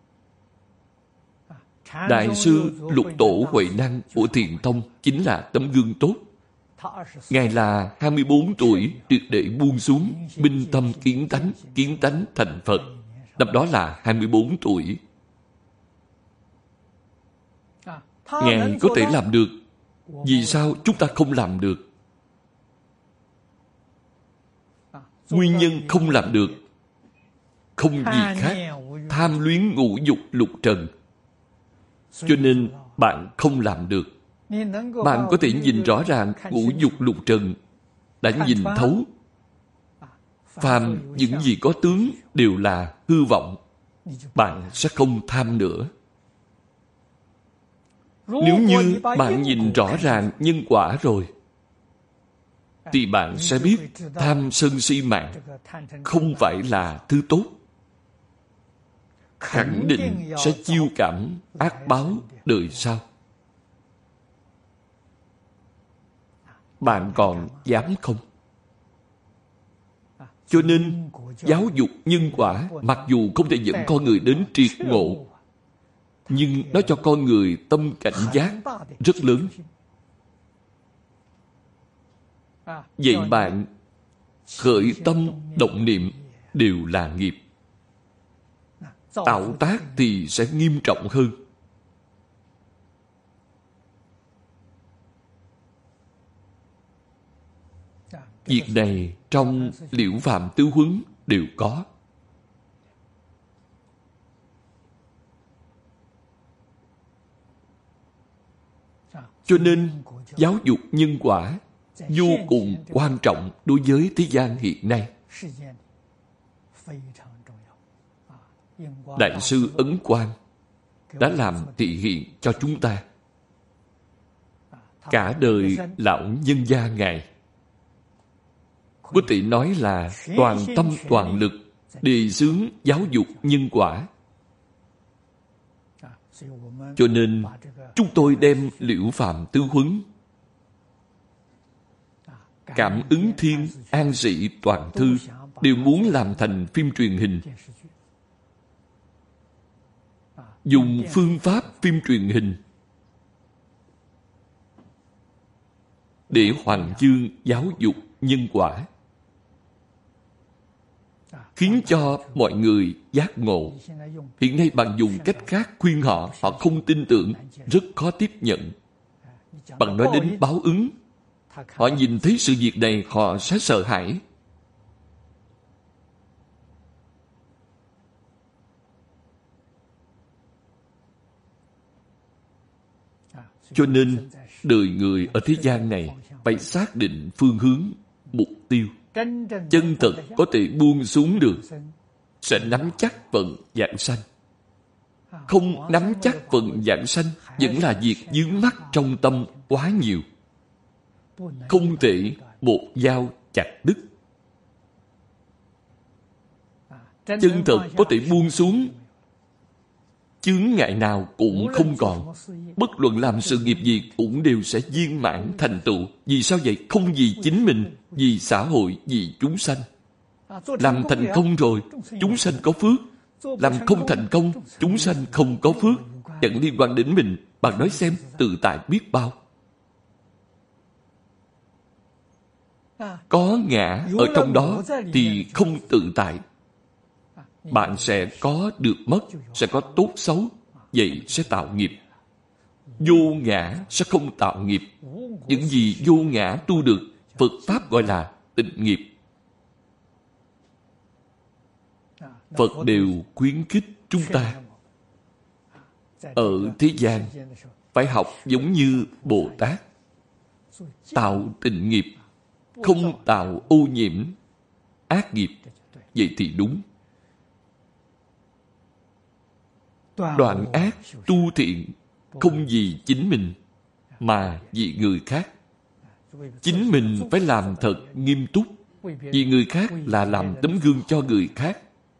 Đại sư Lục Tổ Huệ Năng của Thiền Tông chính là tấm gương tốt. Ngài là hai mươi bốn tuổi triệt để buông xuống, minh tâm kiến tánh, kiến tánh thành Phật. Năm đó là hai mươi bốn tuổi. Ngài có thể làm được. Vì sao chúng ta không làm được? Nguyên nhân không làm được không gì khác, tham luyến ngũ dục lục trần. Cho nên bạn không làm được. Bạn có thể nhìn rõ ràng ngũ dục lục trần, đã nhìn thấu. Phàm những gì có tướng đều là hư vọng. Bạn sẽ không tham nữa. Nếu như bạn nhìn rõ ràng nhân quả rồi, thì bạn sẽ biết tham sân si mạng không phải là thứ tốt. Khẳng định sẽ chiêu cảm ác báo đời sau. Bạn còn dám không? Cho nên giáo dục nhân quả mặc dù không thể dẫn con người đến triệt ngộ, nhưng nó cho con người tâm cảnh giác rất lớn. Vậy bạn khởi tâm động niệm đều là nghiệp. Tạo tác thì sẽ nghiêm trọng hơn. Việc này trong Liễu Phạm Tứ Huấn đều có. Cho nên giáo dục nhân quả vô cùng quan trọng đối với thế gian hiện nay. Đại sư Ấn Quang đã làm thị hiện cho chúng ta. Cả đời lão nhân gia Ngài có thể nói là toàn tâm toàn lực đề xướng giáo dục nhân quả. Cho nên chúng tôi đem Liễu Phạm Tứ Huấn, Cảm Ứng Thiên, An Sĩ Toàn Thư đều muốn làm thành phim truyền hình. Dùng phương pháp phim truyền hình để hoằng dương giáo dục nhân quả, khiến cho mọi người giác ngộ. Hiện nay bạn dùng cách khác khuyên họ, họ không tin tưởng, rất khó tiếp nhận. Bạn nói đến báo ứng, họ nhìn thấy sự việc này họ sẽ sợ hãi. Cho nên đời người ở thế gian này phải xác định phương hướng, mục tiêu. Chân thật có thể buông xuống được, sẽ nắm chắc vận vãng sanh. không nắm chắc phần vãng sanh, vẫn là việc vướng mắc trong tâm quá nhiều, không thể một dao chặt đứt. Chân thật có thể buông xuống, chướng ngại nào cũng không còn. Bất luận làm sự nghiệp gì cũng đều sẽ viên mãn thành tựu. Vì sao vậy? Không vì chính mình, vì xã hội, vì chúng sanh. Làm thành công rồi, chúng sanh có phước. Làm không thành công, chúng sanh không có phước. Chẳng liên quan đến mình. Bạn nói xem, tự tại biết bao. Có ngã ở trong đó thì không tự tại. Bạn sẽ có được mất, sẽ có tốt xấu, vậy sẽ tạo nghiệp. Vô ngã sẽ không tạo nghiệp. Những gì vô ngã tu được, Phật Pháp gọi là tịnh nghiệp. Phật đều khuyến khích chúng ta ở thế gian phải học giống như Bồ Tát, tạo tịnh nghiệp, không tạo ô nhiễm ác nghiệp. Vậy thì đúng. Đoạn ác tu thiện không vì chính mình mà vì người khác. Chính mình phải làm thật nghiêm túc, vì người khác là làm tấm gương cho người khác.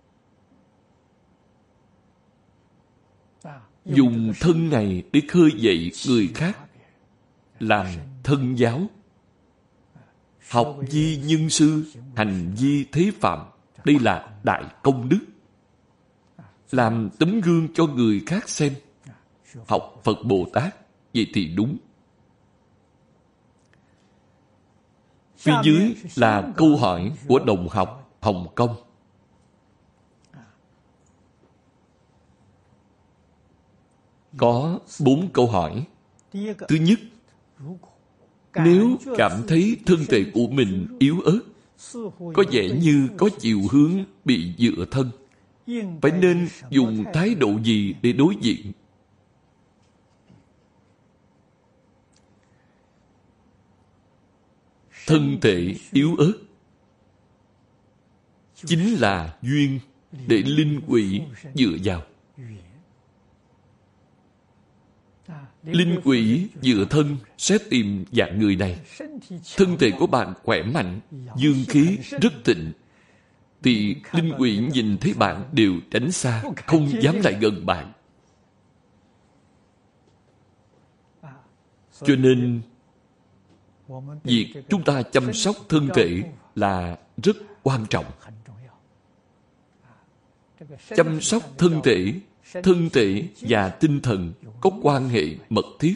Dùng thân này để khơi dậy người khác, làm thân giáo. Học vi nhân sư, hành vi thế phạm. Đây là đại công đức. Làm tấm gương cho người khác xem. Học Phật Bồ Tát, vậy thì đúng. Phía dưới là câu hỏi của đồng học Hồng Kông. Có bốn câu hỏi. Thứ nhất, nếu cảm thấy thân thể của mình yếu ớt, có vẻ như có chiều hướng bị dựa thân, phải nên dùng thái độ gì để đối diện? Thân thể yếu ớt chính là duyên để linh quỷ dựa vào. Linh quỷ dựa thân sẽ tìm dạng người này. Thân thể của bạn khỏe mạnh, dương khí rất thịnh, thì linh quỷ nhìn thấy bạn đều tránh xa, không dám lại gần bạn. Cho nên việc chúng ta chăm sóc thân thể là rất quan trọng. Chăm sóc thân thể, thân thể và tinh thần có quan hệ mật thiết.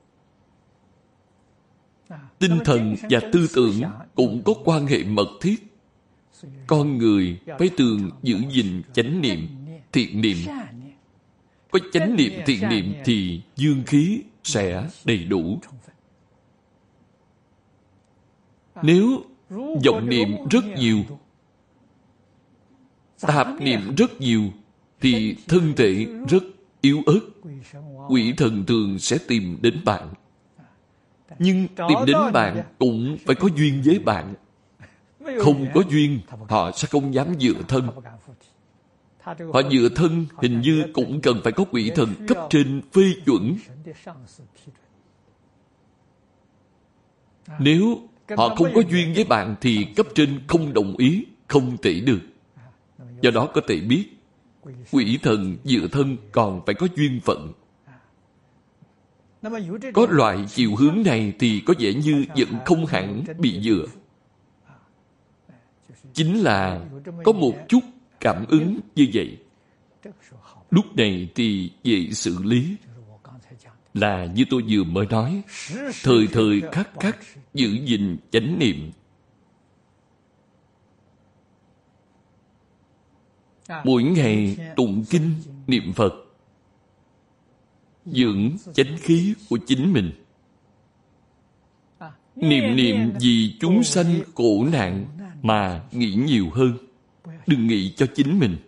Tinh thần và tư tưởng cũng có quan hệ mật thiết. Con người phải thường giữ gìn chánh niệm, thiện niệm. Có chánh niệm, thiện niệm thì dương khí sẽ đầy đủ. Nếu vọng niệm rất nhiều, tạp niệm rất nhiều, thì thân thể rất yếu ớt. Quỷ thần thường sẽ tìm đến bạn. Nhưng tìm đến bạn cũng phải có duyên với bạn. Không có duyên, họ sẽ không dám dựa thân. Họ dựa thân hình như cũng cần phải có quỷ thần cấp trên phê chuẩn. Nếu họ không có duyên với bạn thì cấp trên không đồng ý, không thể được. Do đó có thể biết, quỷ thần dựa thân còn phải có duyên phận. Có loại chiều hướng này thì có vẻ như vẫn không hẳn bị dựa. Chính là có một chút cảm ứng như vậy. Lúc này thì dễ xử lý. Là như tôi vừa mới nói, thời thời khắc khắc giữ gìn chánh niệm. Mỗi ngày tụng kinh, niệm Phật, dưỡng chánh khí của chính mình. Niệm niệm vì chúng sanh khổ nạn mà nghĩ nhiều hơn. Đừng nghĩ cho chính mình.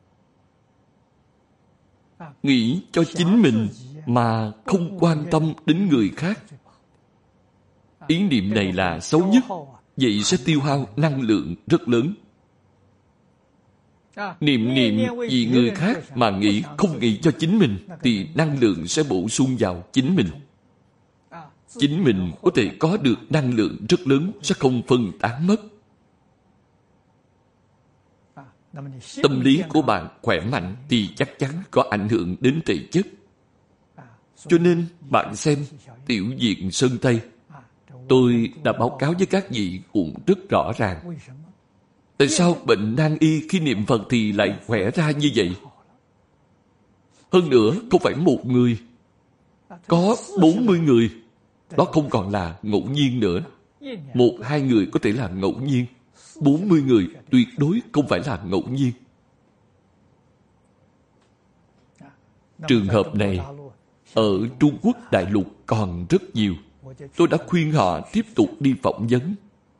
Nghĩ cho chính mình mà không quan tâm đến người khác. Ý niệm này là xấu nhất. Vậy sẽ tiêu hao năng lượng rất lớn. Niệm niệm vì người khác mà nghĩ, không nghĩ cho chính mình, thì năng lượng sẽ bổ sung vào chính mình. Chính mình có thể có được năng lượng rất lớn, sẽ không phân tán mất. Tâm lý của bạn khỏe mạnh thì chắc chắn có ảnh hưởng đến thể chất. Cho nên bạn xem Tiểu Diện Sơn Tây, tôi đã báo cáo với các vị cũng rất rõ ràng. Tại sao bệnh nan y khi niệm Phật thì lại khỏe ra như vậy? Hơn nữa, không phải một người, có bốn mươi người. Đó không còn là ngẫu nhiên nữa. Một, hai người có thể là ngẫu nhiên. Bốn mươi người tuyệt đối không phải là ngẫu nhiên. Trường hợp này ở Trung Quốc đại lục còn rất nhiều. Tôi đã khuyên họ tiếp tục đi phỏng vấn.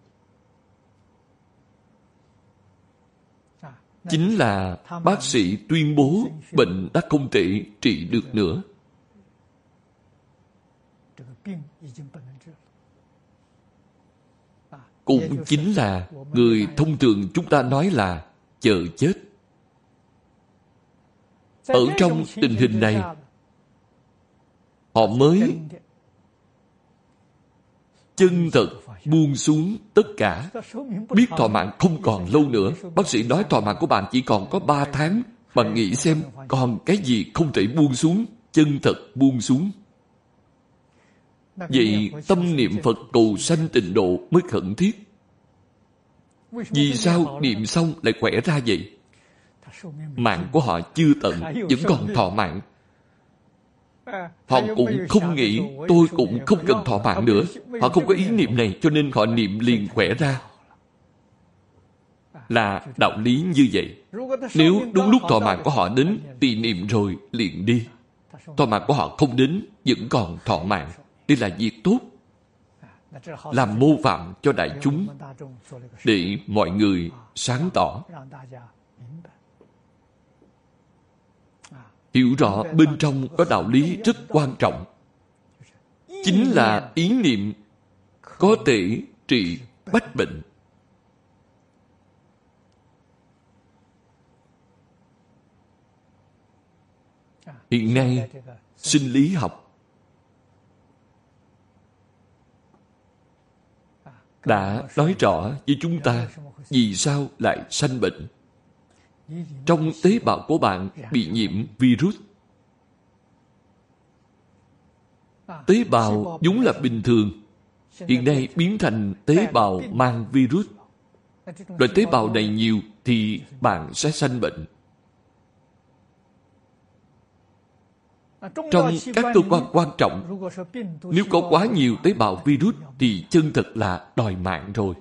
Chính là bác sĩ tuyên bố bệnh đã không thể trị được nữa. Cũng chính là người thông thường chúng ta nói là chờ chết. Ở trong tình hình này, họ mới chân thật buông xuống tất cả. Biết thọ mạng không còn lâu nữa. Bác sĩ nói thọ mạng của bạn chỉ còn có ba tháng. Bạn nghĩ xem còn cái gì không thể buông xuống, chân thật buông xuống. Vậy tâm niệm Phật cầu sanh tịnh độ mới khẩn thiết. Vì sao niệm xong lại khỏe ra vậy? Mạng của họ chưa tận, vẫn còn thọ mạng. Họ cũng không nghĩ tôi cũng không cần thọ mạng nữa. Họ không có ý niệm này, cho nên họ niệm liền khỏe ra. Là đạo lý như vậy. Nếu đúng lúc thọ mạng của họ đến thì niệm rồi liền đi. Thọ mạng của họ không đến, vẫn còn thọ mạng. Đây là việc tốt, làm mô phạm cho đại chúng, để mọi người sáng tỏ, hiểu rõ bên trong có đạo lý rất quan trọng. Chính là ý niệm có thể trị bách bệnh. Hiện nay, sinh lý học đã nói rõ với chúng ta vì sao lại sanh bệnh. Trong tế bào của bạn bị nhiễm virus. Tế bào vốn là bình thường, hiện nay biến thành tế bào mang virus. Loại tế bào này nhiều thì bạn sẽ sanh bệnh. Trong các cơ quan quan trọng, nếu có quá nhiều tế bào virus thì chân thật là đòi mạng rồi.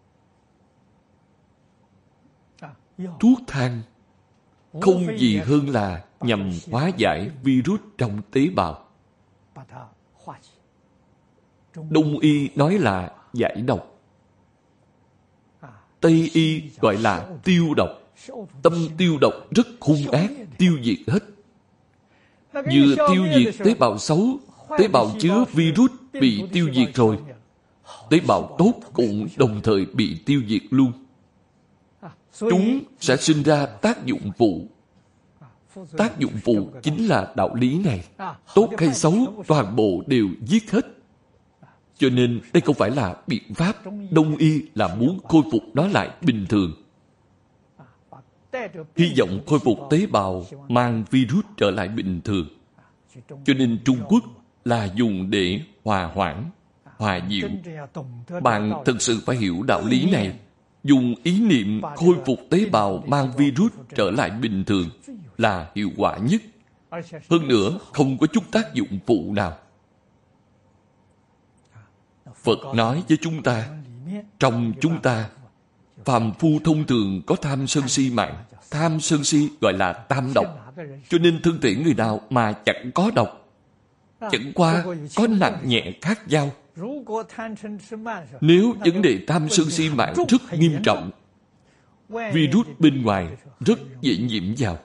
Thuốc thang không gì hơn là nhằm hóa giải virus trong tế bào. Đông y nói là giải độc. Tây y gọi là tiêu độc. Tâm tiêu độc rất hung ác, tiêu diệt hết. Vừa tiêu diệt tế bào xấu, tế bào chứa virus bị tiêu diệt rồi, tế bào tốt cũng đồng thời bị tiêu diệt luôn. Chúng sẽ sinh ra tác dụng phụ. Tác dụng phụ chính là đạo lý này. Tốt hay xấu, toàn bộ đều giết hết. Cho nên đây không phải là biện pháp. Đông y là muốn khôi phục nó lại bình thường. Hy vọng khôi phục tế bào mang virus trở lại bình thường. Cho nên Trung Quốc là dùng để hòa hoãn, hòa dịu. Bạn thực sự phải hiểu đạo lý này. Dùng ý niệm khôi phục tế bào mang virus trở lại bình thường là hiệu quả nhất. Hơn nữa, không có chút tác dụng phụ nào. Phật nói với chúng ta, trong chúng ta, phàm phu thông thường có tham sân si mạng. Tham sân si gọi là tam độc. Cho nên thân thể người nào mà chẳng có độc, chẳng qua có nặng nhẹ khác nhau. Nếu vấn đề tham sân si mạng rất nghiêm trọng, virus bên ngoài rất dễ nhiễm vào.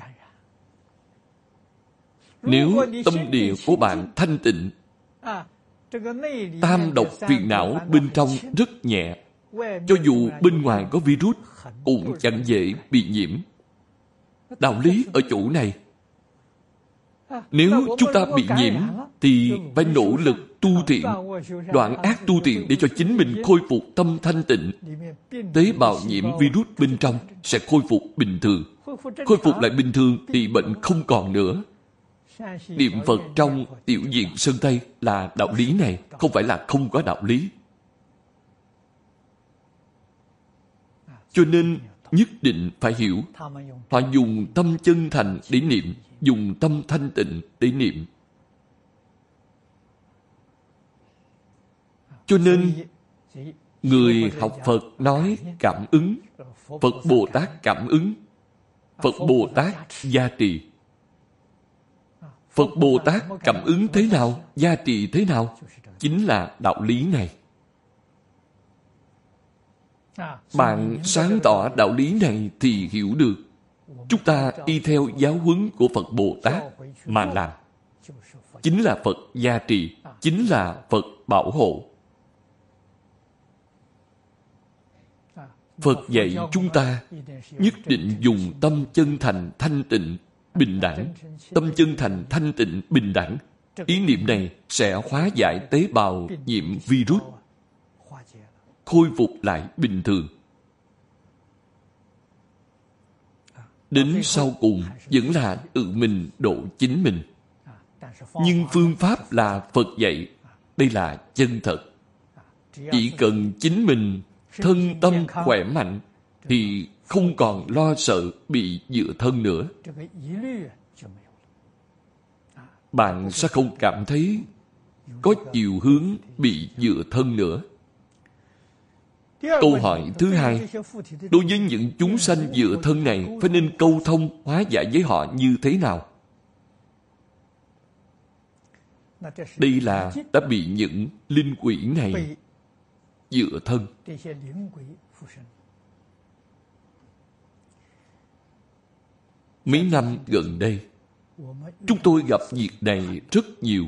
Nếu tâm địa của bạn thanh tịnh, tam độc phiền não bên trong rất nhẹ, cho dù bên ngoài có virus cũng chẳng dễ bị nhiễm. Đạo lý ở chỗ này. Nếu chúng ta bị nhiễm thì phải nỗ lực tu thiện, đoạn ác tu thiện để cho chính mình khôi phục tâm thanh tịnh. Tế bào nhiễm virus bên trong sẽ khôi phục bình thường. Khôi phục lại bình thường thì bệnh không còn nữa. Niệm Phật trong Tiểu Diện Sơn Tây là đạo lý này, không phải là không có đạo lý. Cho nên nhất định phải hiểu. Họ dùng tâm chân thành để niệm, dùng tâm thanh tịnh để niệm. Cho nên người học Phật nói cảm ứng, Phật Bồ Tát cảm ứng, Phật Bồ Tát gia trì. Phật Bồ Tát cảm ứng thế nào, gia trì thế nào? Chính là đạo lý này. Bạn sáng tỏ đạo lý này thì hiểu được. Chúng ta y theo giáo huấn của Phật Bồ Tát mà làm. Chính là Phật gia trì, chính là Phật bảo hộ. Phật dạy chúng ta nhất định dùng tâm chân thành thanh tịnh, bình đẳng. Tâm chân thành thanh tịnh, bình đẳng. Ý niệm này sẽ hóa giải tế bào nhiễm virus, khôi phục lại bình thường. Đến sau cùng vẫn là tự mình độ chính mình. Nhưng phương pháp là Phật dạy. Đây là chân thật. Chỉ cần chính mình thân tâm khỏe mạnh thì không còn lo sợ bị dựa thân nữa. Bạn sẽ không cảm thấy có chiều hướng bị dựa thân nữa. Câu hỏi thứ hai, đối với những chúng sanh dựa thân này phải nên câu thông hóa giải với họ như thế nào? Đây là đã bị những linh quỷ này dựa thân. Mấy năm gần đây, chúng tôi gặp việc này rất nhiều.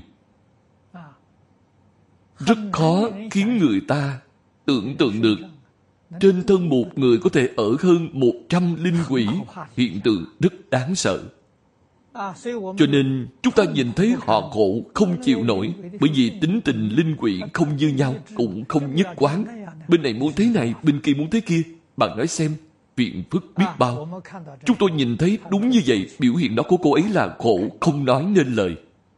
Rất khó khiến người ta tưởng tượng được trên thân một người có thể ở hơn một trăm linh quỷ, hiện tượng rất đáng sợ. Cho nên chúng ta nhìn thấy họ khổ không chịu nổi, bởi vì tính tình linh quỷ không như nhau, cũng không nhất quán. Bên này muốn thế này, bên kia muốn thế kia. Bạn nói xem, phiền phức biết bao. Chúng tôi nhìn thấy đúng như vậy, biểu hiện đó của cô ấy là khổ không nói nên lời.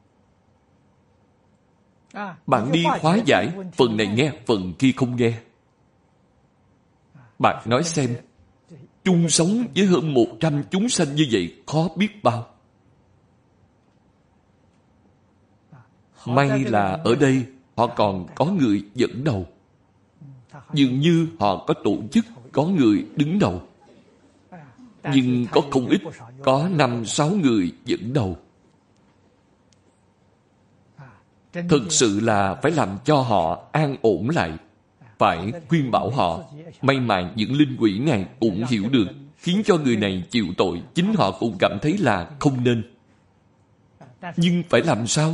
Bạn đi hóa giải, phần này nghe, phần kia không nghe. Bạn nói xem, chung sống với hơn một trăm chúng sanh như vậy khó biết bao. May là ở đây họ còn có người dẫn đầu. Dường như họ có tổ chức, có người đứng đầu. Nhưng có không ít, có năm sáu người dẫn đầu. Thực sự là phải làm cho họ an ổn lại. Phải khuyên bảo họ. May mà những linh quỷ này cũng hiểu được, khiến cho người này chịu tội. Chính họ cũng cảm thấy là không nên. Nhưng phải làm sao?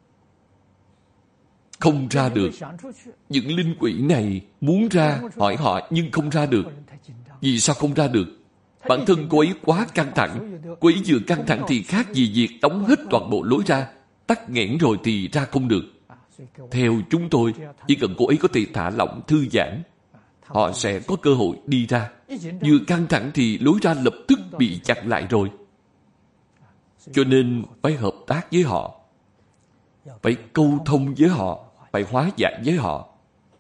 Không ra được. Những linh quỷ này muốn ra, hỏi họ nhưng không ra được. Vì sao không ra được? Bản thân cô ấy quá căng thẳng. Cô ấy vừa căng thẳng thì khác gì việc đóng hết toàn bộ lối ra. Tắc nghẽn rồi thì ra không được. Theo chúng tôi, chỉ cần cô ấy có thể thả lỏng thư giãn, họ sẽ có cơ hội đi ra. Vừa căng thẳng thì lối ra lập tức bị chặn lại rồi. Cho nên phải hợp tác với họ, phải câu thông với họ, phải hóa giải với họ.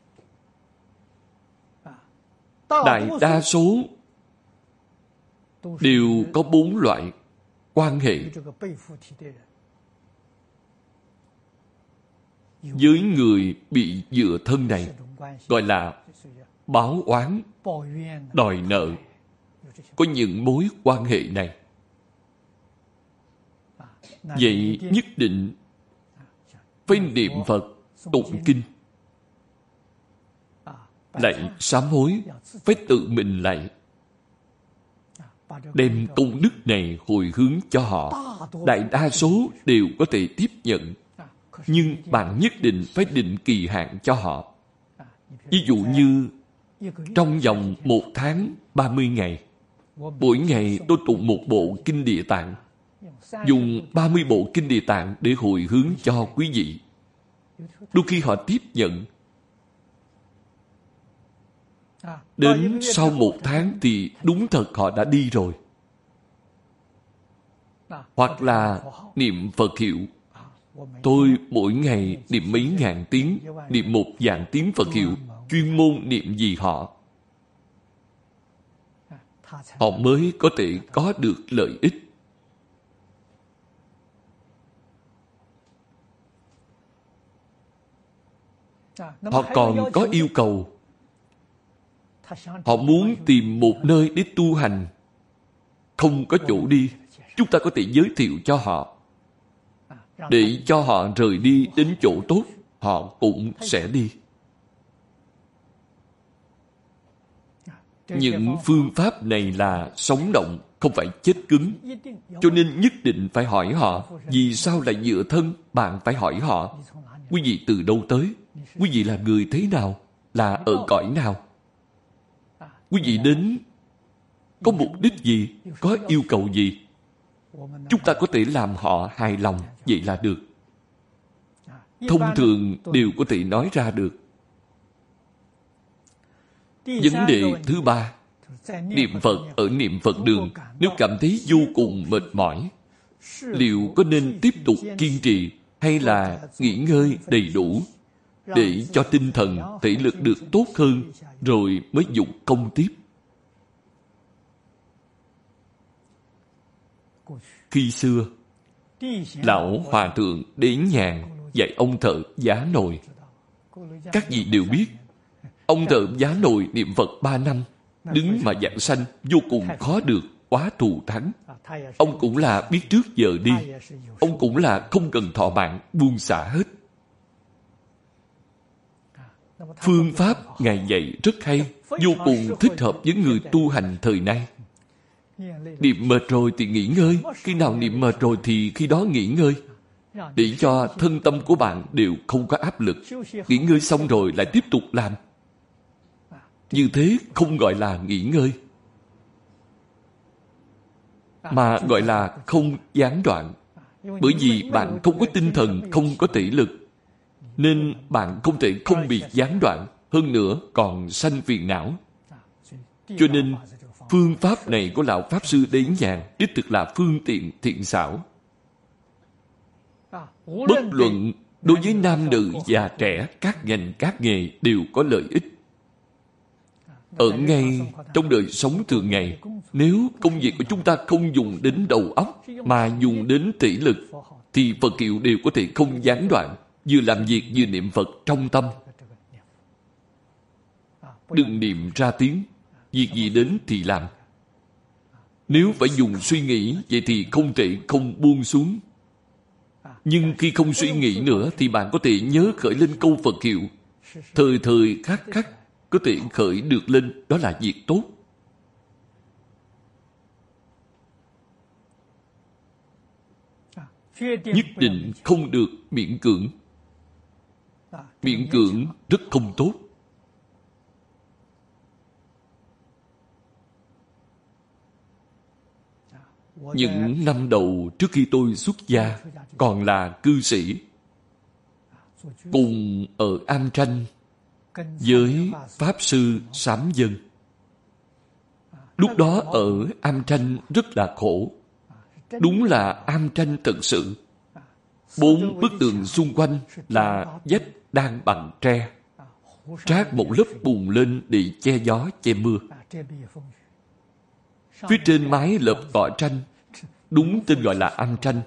Đại đa số đều có bốn loại quan hệ với người bị dựa thân này, gọi là báo oán, đòi nợ. Có những mối quan hệ này. Vậy nhất định phải niệm Phật, tụng kinh, lạy sám hối, phải tự mình lạy, đem công đức này hồi hướng cho họ. Đại đa số đều có thể tiếp nhận, nhưng bạn nhất định phải định kỳ hạn cho họ. Ví dụ như trong vòng một tháng ba mươi ngày, Mỗi ngày tôi tụng một bộ Kinh Địa Tạng, dùng ba mươi bộ Kinh Địa Tạng để hồi hướng cho quý vị. Đôi khi họ tiếp nhận. Đến sau một tháng thì đúng thật họ đã đi rồi. Hoặc là niệm Phật hiệu. Tôi mỗi ngày niệm mấy ngàn tiếng, niệm một vạn tiếng Phật hiệu, chuyên môn niệm gì họ. Họ mới có thể có được lợi ích. Họ còn có yêu cầu. Họ muốn tìm một nơi để tu hành. Không có chỗ đi, chúng ta có thể giới thiệu cho họ. Để cho họ rời đi đến chỗ tốt, họ cũng sẽ đi. Những phương pháp này là sống động, không phải chết cứng. Cho nên nhất định phải hỏi họ, vì sao lại dựa thân? Bạn phải hỏi họ, quý vị từ đâu tới? Quý vị là người thế nào? Là ở cõi nào? Quý vị đến có mục đích gì? Có yêu cầu gì? Chúng ta có thể làm họ hài lòng, vậy là được. Thông thường đều có thể nói ra được. Vấn đề thứ ba, niệm Phật ở niệm Phật đường, nếu cảm thấy vô cùng mệt mỏi, liệu có nên tiếp tục kiên trì hay là nghỉ ngơi đầy đủ để cho tinh thần, thể lực được tốt hơn rồi mới dụng công tiếp? Khi xưa, Lão Hòa Thượng Đế Nhàn dạy ông thợ giá nồi. Các vị đều biết, ông thợ giá nồi niệm Phật ba năm, đứng mà giảng sanh vô cùng khó được, quá thù thắng. Ông cũng là biết trước giờ đi. Ông cũng là không cần thọ mạng, buông xả hết. Phương pháp Ngài dạy rất hay, vô cùng thích hợp với người tu hành thời nay. Niệm mệt rồi thì nghỉ ngơi. Khi nào niệm mệt rồi thì khi đó nghỉ ngơi. Để cho thân tâm của bạn đều không có áp lực. Nghỉ ngơi xong rồi lại tiếp tục làm. Như thế không gọi là nghỉ ngơi, mà gọi là không gián đoạn. Bởi vì bạn không có tinh thần, không có thể lực, nên bạn không thể không bị gián đoạn, hơn nữa còn sanh phiền não. Cho nên phương pháp này của Lão Pháp Sư Đế Nhàn đích thực là phương tiện thiện xảo. Bất luận đối với nam nữ già trẻ, các ngành các nghề đều có lợi ích. Ở ngay trong đời sống thường ngày, nếu công việc của chúng ta không dùng đến đầu óc mà dùng đến thể lực, thì Phật hiệu đều có thể không gián đoạn, vừa làm việc vừa niệm Phật trong tâm. Đừng niệm ra tiếng, việc gì đến thì làm. Nếu phải dùng suy nghĩ, vậy thì không thể không buông xuống. Nhưng khi không suy nghĩ nữa thì bạn có thể nhớ khởi lên câu Phật hiệu. Thời thời khắc khắc có thể khởi được lên, đó là việc tốt. Nhất định không được miễn cưỡng. Miễn cưỡng rất không tốt. Những năm đầu trước khi tôi xuất gia, còn là cư sĩ, cùng ở Am Tranh với Pháp Sư Sám Dân. Lúc đó ở Am Tranh rất là khổ. Đúng là Am Tranh thật sự. Bốn bức tường xung quanh là vách đan bằng tre, trát một lớp bùn lên để che gió che mưa. Phía trên mái lợp cỏ tranh, đúng tên gọi là Am Tranh.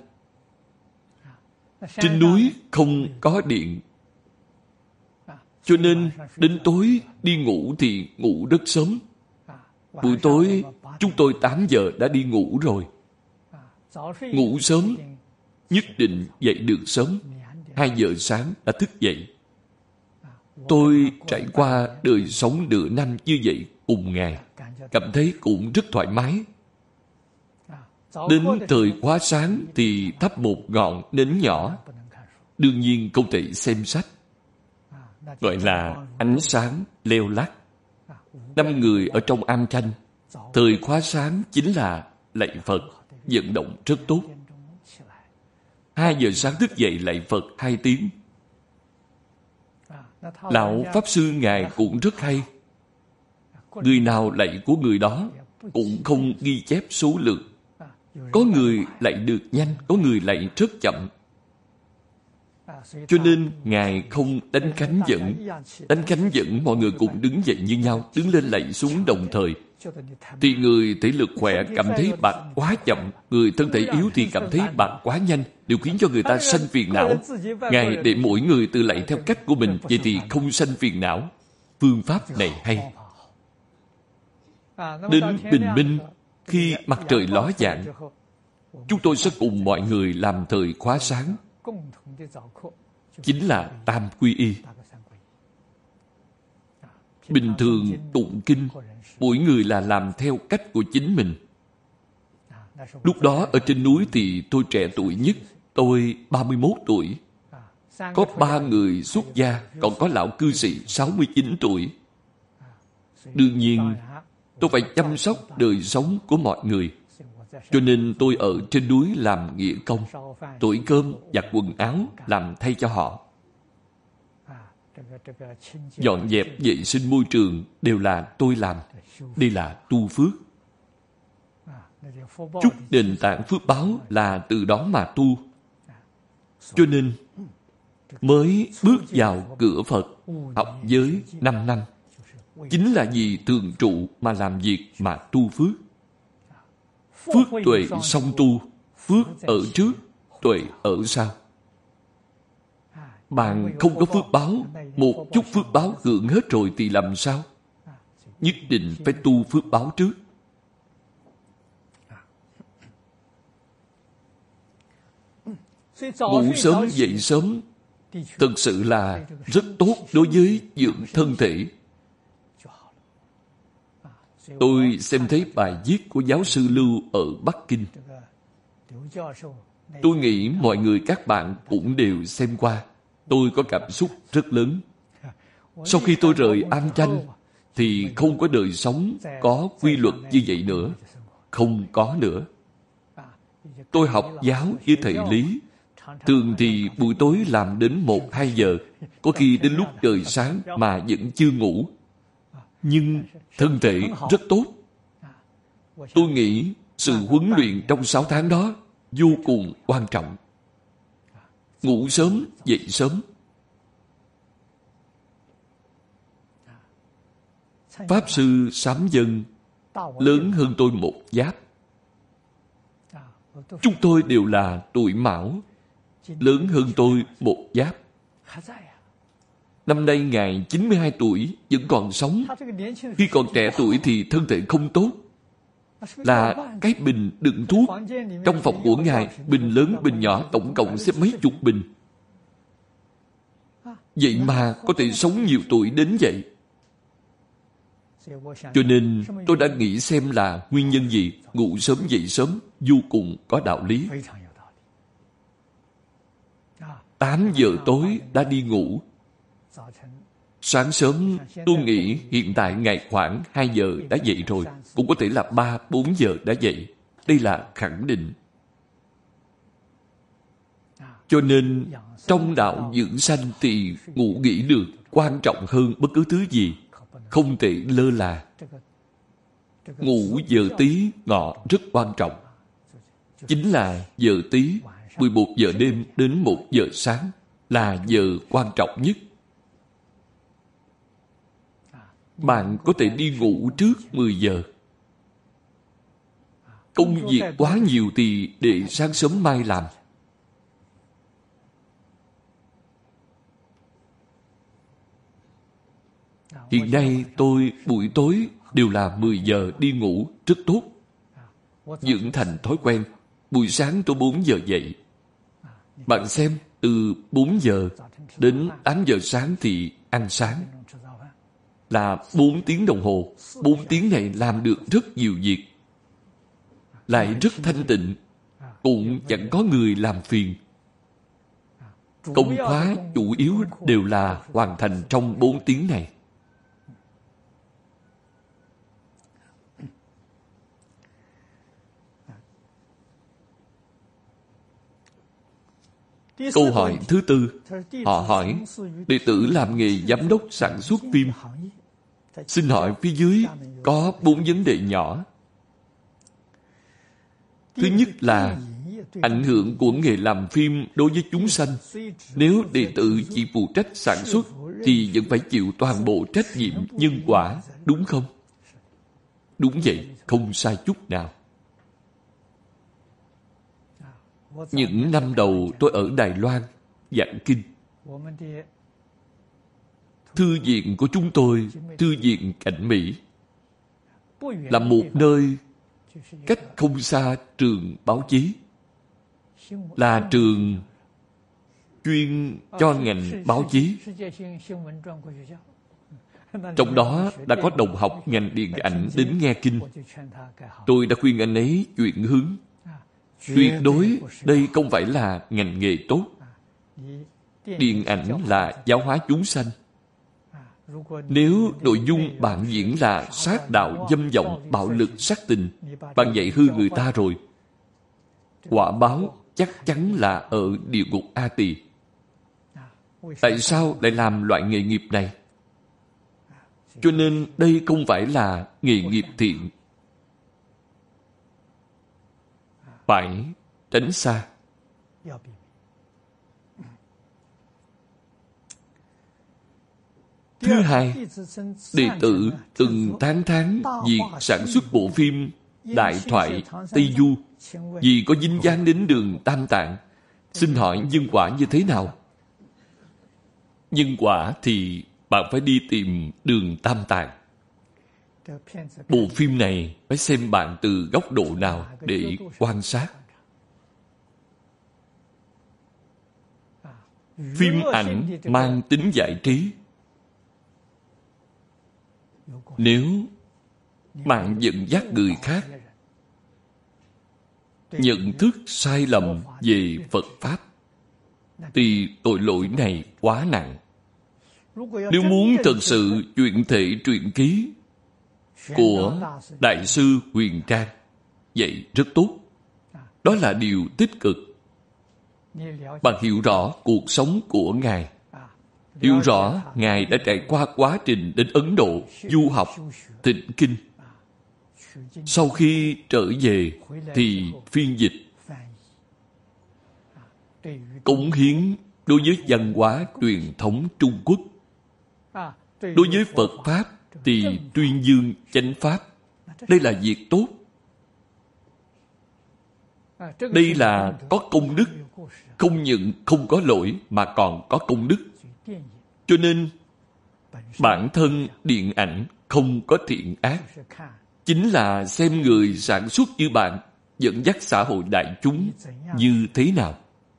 Trên núi không có điện, cho nên đến tối đi ngủ thì ngủ rất sớm. Buổi tối chúng tôi tám giờ đã đi ngủ rồi. Ngủ sớm, nhất định dậy được sớm. Hai giờ sáng đã thức dậy. Tôi trải qua đời sống nửa năm như vậy cùng Ngài, cảm thấy cũng rất thoải mái. Đến thời quá sáng thì thắp một ngọn nến nhỏ. Đương nhiên không thể xem sách, gọi là ánh sáng leo lắt. Năm người ở trong Am Tranh, Thời khóa sáng chính là lạy Phật, vận động rất tốt. Hai giờ sáng thức dậy lạy Phật hai tiếng. Lão Pháp Sư Ngài cũng rất hay. Người nào lạy của người đó, cũng không ghi chép số lượng. Có người lạy được nhanh, có người lạy rất chậm. Cho nên Ngài không đánh cánh dẫn. Đánh cánh dẫn mọi người cùng đứng dậy như nhau, đứng lên lạy xuống đồng thời. Thì người thể lực khỏe cảm thấy bạn quá chậm, người thân thể yếu thì cảm thấy bạn quá nhanh, đều khiến cho người ta sanh phiền não. Ngài để mỗi người tự lạy theo cách của mình, vậy thì không sanh phiền não. Phương pháp này hay. Đến bình minh, khi mặt trời ló dạng, chúng tôi sẽ cùng mọi người làm thời khóa sáng, chính là Tam Quy Y. Bình thường tụng kinh, mỗi người là làm theo cách của chính mình. Lúc đó ở trên núi thì tôi trẻ tuổi nhất, tôi ba mươi mốt tuổi. Có ba người xuất gia, còn có lão cư sĩ sáu mươi chín tuổi. Đương nhiên, tôi phải chăm sóc đời sống của mọi người. Cho nên tôi ở trên núi làm nghĩa công, tuổi cơm, giặt quần áo, làm thay cho họ. Dọn dẹp vệ sinh môi trường đều là tôi làm. Đây là tu phước. Chút nền tảng phước báo là từ đó mà tu. Cho nên mới bước vào cửa Phật, học giới năm năm. Chính là vì thường trụ mà làm việc mà tu phước. Phước tuệ song tu, phước ở trước, tuệ ở sau. Bạn không có phước báo, một chút phước báo hưởng hết rồi thì làm sao? Nhất định phải tu phước báo trước. Ngủ sớm dậy sớm thực sự là rất tốt đối với dưỡng thân thể. Tôi xem thấy bài viết của giáo sư Lưu ở Bắc Kinh. Tôi nghĩ mọi người các bạn cũng đều xem qua. Tôi có cảm xúc rất lớn. Sau khi tôi rời An Chanh thì không có đời sống có quy luật như vậy nữa. Không có nữa. Tôi học giáo với thầy Lý. Thường thì buổi tối làm đến một hai giờ, có khi đến lúc trời sáng mà vẫn chưa ngủ. Nhưng thân thể rất tốt. Tôi nghĩ sự huấn luyện trong sáu tháng đó vô cùng quan trọng. Ngủ sớm, dậy sớm. Pháp Sư Sám Dân lớn hơn tôi một giáp. Chúng tôi đều là tuổi Mão, lớn hơn tôi một giáp. Năm nay Ngài chín mươi hai tuổi, vẫn còn sống. Khi còn trẻ tuổi thì thân thể không tốt. Là cái bình đựng thuốc. Trong phòng của Ngài, bình lớn, bình nhỏ, tổng cộng xếp mấy chục bình. Vậy mà có thể sống nhiều tuổi đến vậy. Cho nên tôi đã nghĩ xem là nguyên nhân gì. Ngủ sớm dậy sớm vô cùng có đạo lý. Tám giờ tối đã đi ngủ. Sáng sớm tôi nghĩ hiện tại Ngài khoảng hai giờ đã dậy rồi. Cũng có thể là ba, bốn giờ đã dậy. Đây là khẳng định. Cho nên trong đạo dưỡng sanh thì ngủ nghỉ được quan trọng hơn bất cứ thứ gì. Không thể lơ là. Ngủ giờ Tý Ngọ rất quan trọng. Chính là giờ Tý, mười một giờ đêm đến một giờ sáng là giờ quan trọng nhất. Bạn có thể đi ngủ trước mười giờ. Công việc quá nhiều thì để sáng sớm mai làm. Hiện nay tôi buổi tối đều là mười giờ đi ngủ, rất tốt. Dưỡng thành thói quen. Buổi sáng tôi bốn giờ dậy. Bạn xem, từ bốn giờ đến tám giờ sáng thì ăn sáng. Là bốn tiếng đồng hồ. bốn tiếng này làm được rất nhiều việc. Lại rất thanh tịnh. Cũng chẳng có người làm phiền. Công khóa chủ yếu đều là hoàn thành trong bốn tiếng này. Câu hỏi thứ tư, họ hỏi, đệ tử làm nghề giám đốc sản xuất phim. Xin hỏi phía dưới có bốn vấn đề nhỏ. Thứ nhất là ảnh hưởng của nghề làm phim đối với chúng sanh. Nếu đệ tử chỉ phụ trách sản xuất thì vẫn phải chịu toàn bộ trách nhiệm nhân quả, đúng không? Đúng vậy, không sai chút nào. Những năm đầu tôi ở Đài Loan giảng kinh. Thư viện của chúng tôi, Thư viện Cảnh Mỹ, là một nơi cách không xa trường báo chí, là trường chuyên cho ngành báo chí. Trong đó đã có đồng học ngành điện ảnh đến nghe kinh. Tôi đã khuyên anh ấy chuyển hướng. Tuyệt đối đây không phải là ngành nghề tốt. Điện ảnh là giáo hóa chúng sanh. Nếu nội dung bạn diễn là sát đạo, dâm vọng, bạo lực, sát tình, bạn dạy hư người ta rồi, quả báo chắc chắn là ở địa ngục A Tỳ. Tại sao lại làm loại nghề nghiệp này? Cho nên đây không phải là nghề nghiệp thiện. Phải tránh xa. Thứ hai, đệ tử từng tán thán việc sản xuất bộ phim Đại thoại Tây Du vì có dính dáng đến đường Tam Tạng. Xin hỏi nhân quả như thế nào? Nhân quả thì bạn phải đi tìm đường Tam Tạng. Bộ phim này phải xem bạn từ góc độ nào để quan sát. Phim ảnh mang tính giải trí. Nếu bạn dẫn dắt người khác nhận thức sai lầm về Phật Pháp, thì tội lỗi này quá nặng. Nếu muốn thật sự chuyện thể truyện ký của Đại sư Huyền Trang, vậy rất tốt. Đó là điều tích cực. Bạn hiểu rõ cuộc sống của Ngài, hiểu rõ Ngài đã trải qua quá trình đến Ấn Độ du học, tịnh kinh. Sau khi trở về thì phiên dịch, cống hiến đối với văn hóa truyền thống Trung Quốc. Đối với Phật Pháp thì tuyên dương chánh Pháp. Đây là việc tốt. Đây là có công đức. Không những không có lỗi mà còn có công đức. Cho nên bản thân điện ảnh không có thiện ác. Chính là xem người sản xuất như bạn dẫn dắt xã hội đại chúng như thế nào.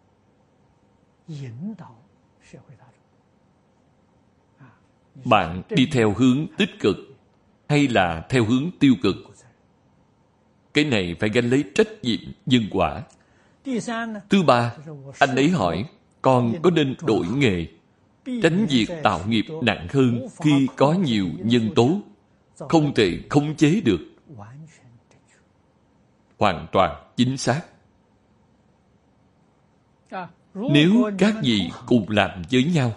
Bạn đi theo hướng tích cực hay là theo hướng tiêu cực? Cái này phải gánh lấy trách nhiệm nhân quả. Thứ ba, anh ấy hỏi, con có nên đổi nghề, tránh việc tạo nghiệp nặng hơn khi có nhiều nhân tố, không thể khống chế được? Hoàn toàn chính xác. Nếu các vị cùng làm với nhau,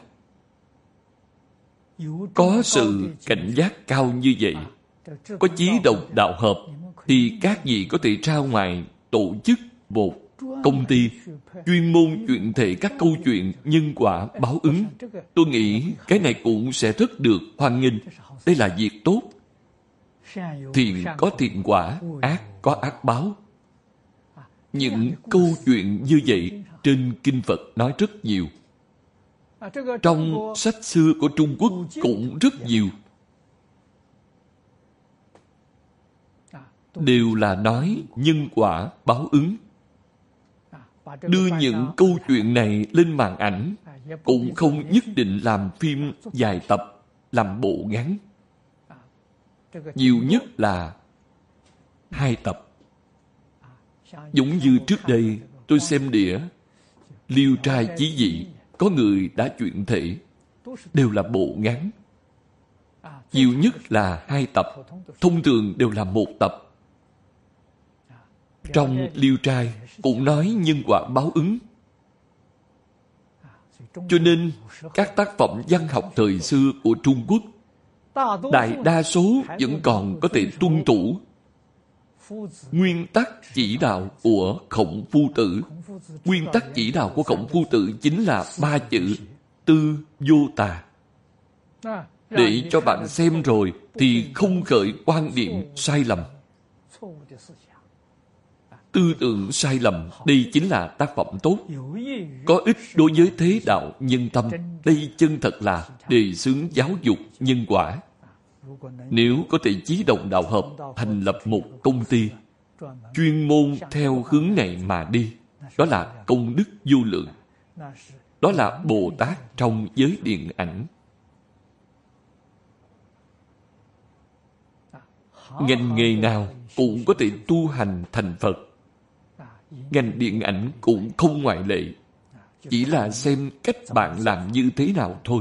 có sự cảnh giác cao như vậy, có chí đồng đạo hợp, thì các vị có thể ra ngoài tổ chức một công ty chuyên môn chuyện thể các câu chuyện nhân quả báo ứng. Tôi nghĩ cái này cũng sẽ rất được hoan nghênh. Đây là việc tốt. Thiện có thiện quả, ác có ác báo. Những câu chuyện như vậy trên Kinh Phật nói rất nhiều. Trong sách xưa của Trung Quốc cũng rất nhiều. Đều là nói nhân quả báo ứng. Đưa những câu chuyện này lên màn ảnh cũng không nhất định làm phim dài tập, làm bộ ngắn. Nhiều nhất là hai tập. Giống như trước đây tôi xem đĩa Liêu Trai Chí Dị, có người đã chuyển thể, đều là bộ ngắn. Nhiều nhất là hai tập, thông thường đều là một tập. Trong Liêu Trai cũng nói nhân quả báo ứng. Cho nên, các tác phẩm văn học thời xưa của Trung Quốc, đại đa số vẫn còn có thể tuân thủ nguyên tắc chỉ đạo của Khổng Phu Tử. Nguyên tắc chỉ đạo của Khổng Phu Tử chính là ba chữ tư vô tà. Để cho bạn xem rồi thì không khởi quan niệm sai lầm, tư tưởng sai lầm. Đây chính là tác phẩm tốt, có ích đối với thế đạo nhân tâm. Đây chân thật là đề xướng giáo dục nhân quả. Nếu có thể chí đồng đạo hợp, thành lập một công ty chuyên môn theo hướng này mà đi, đó là công đức vô lượng. Đó là Bồ Tát trong giới điện ảnh. Ngành nghề nào cũng có thể tu hành thành Phật. Ngành điện ảnh cũng không ngoại lệ. Chỉ là xem cách bạn làm như thế nào thôi.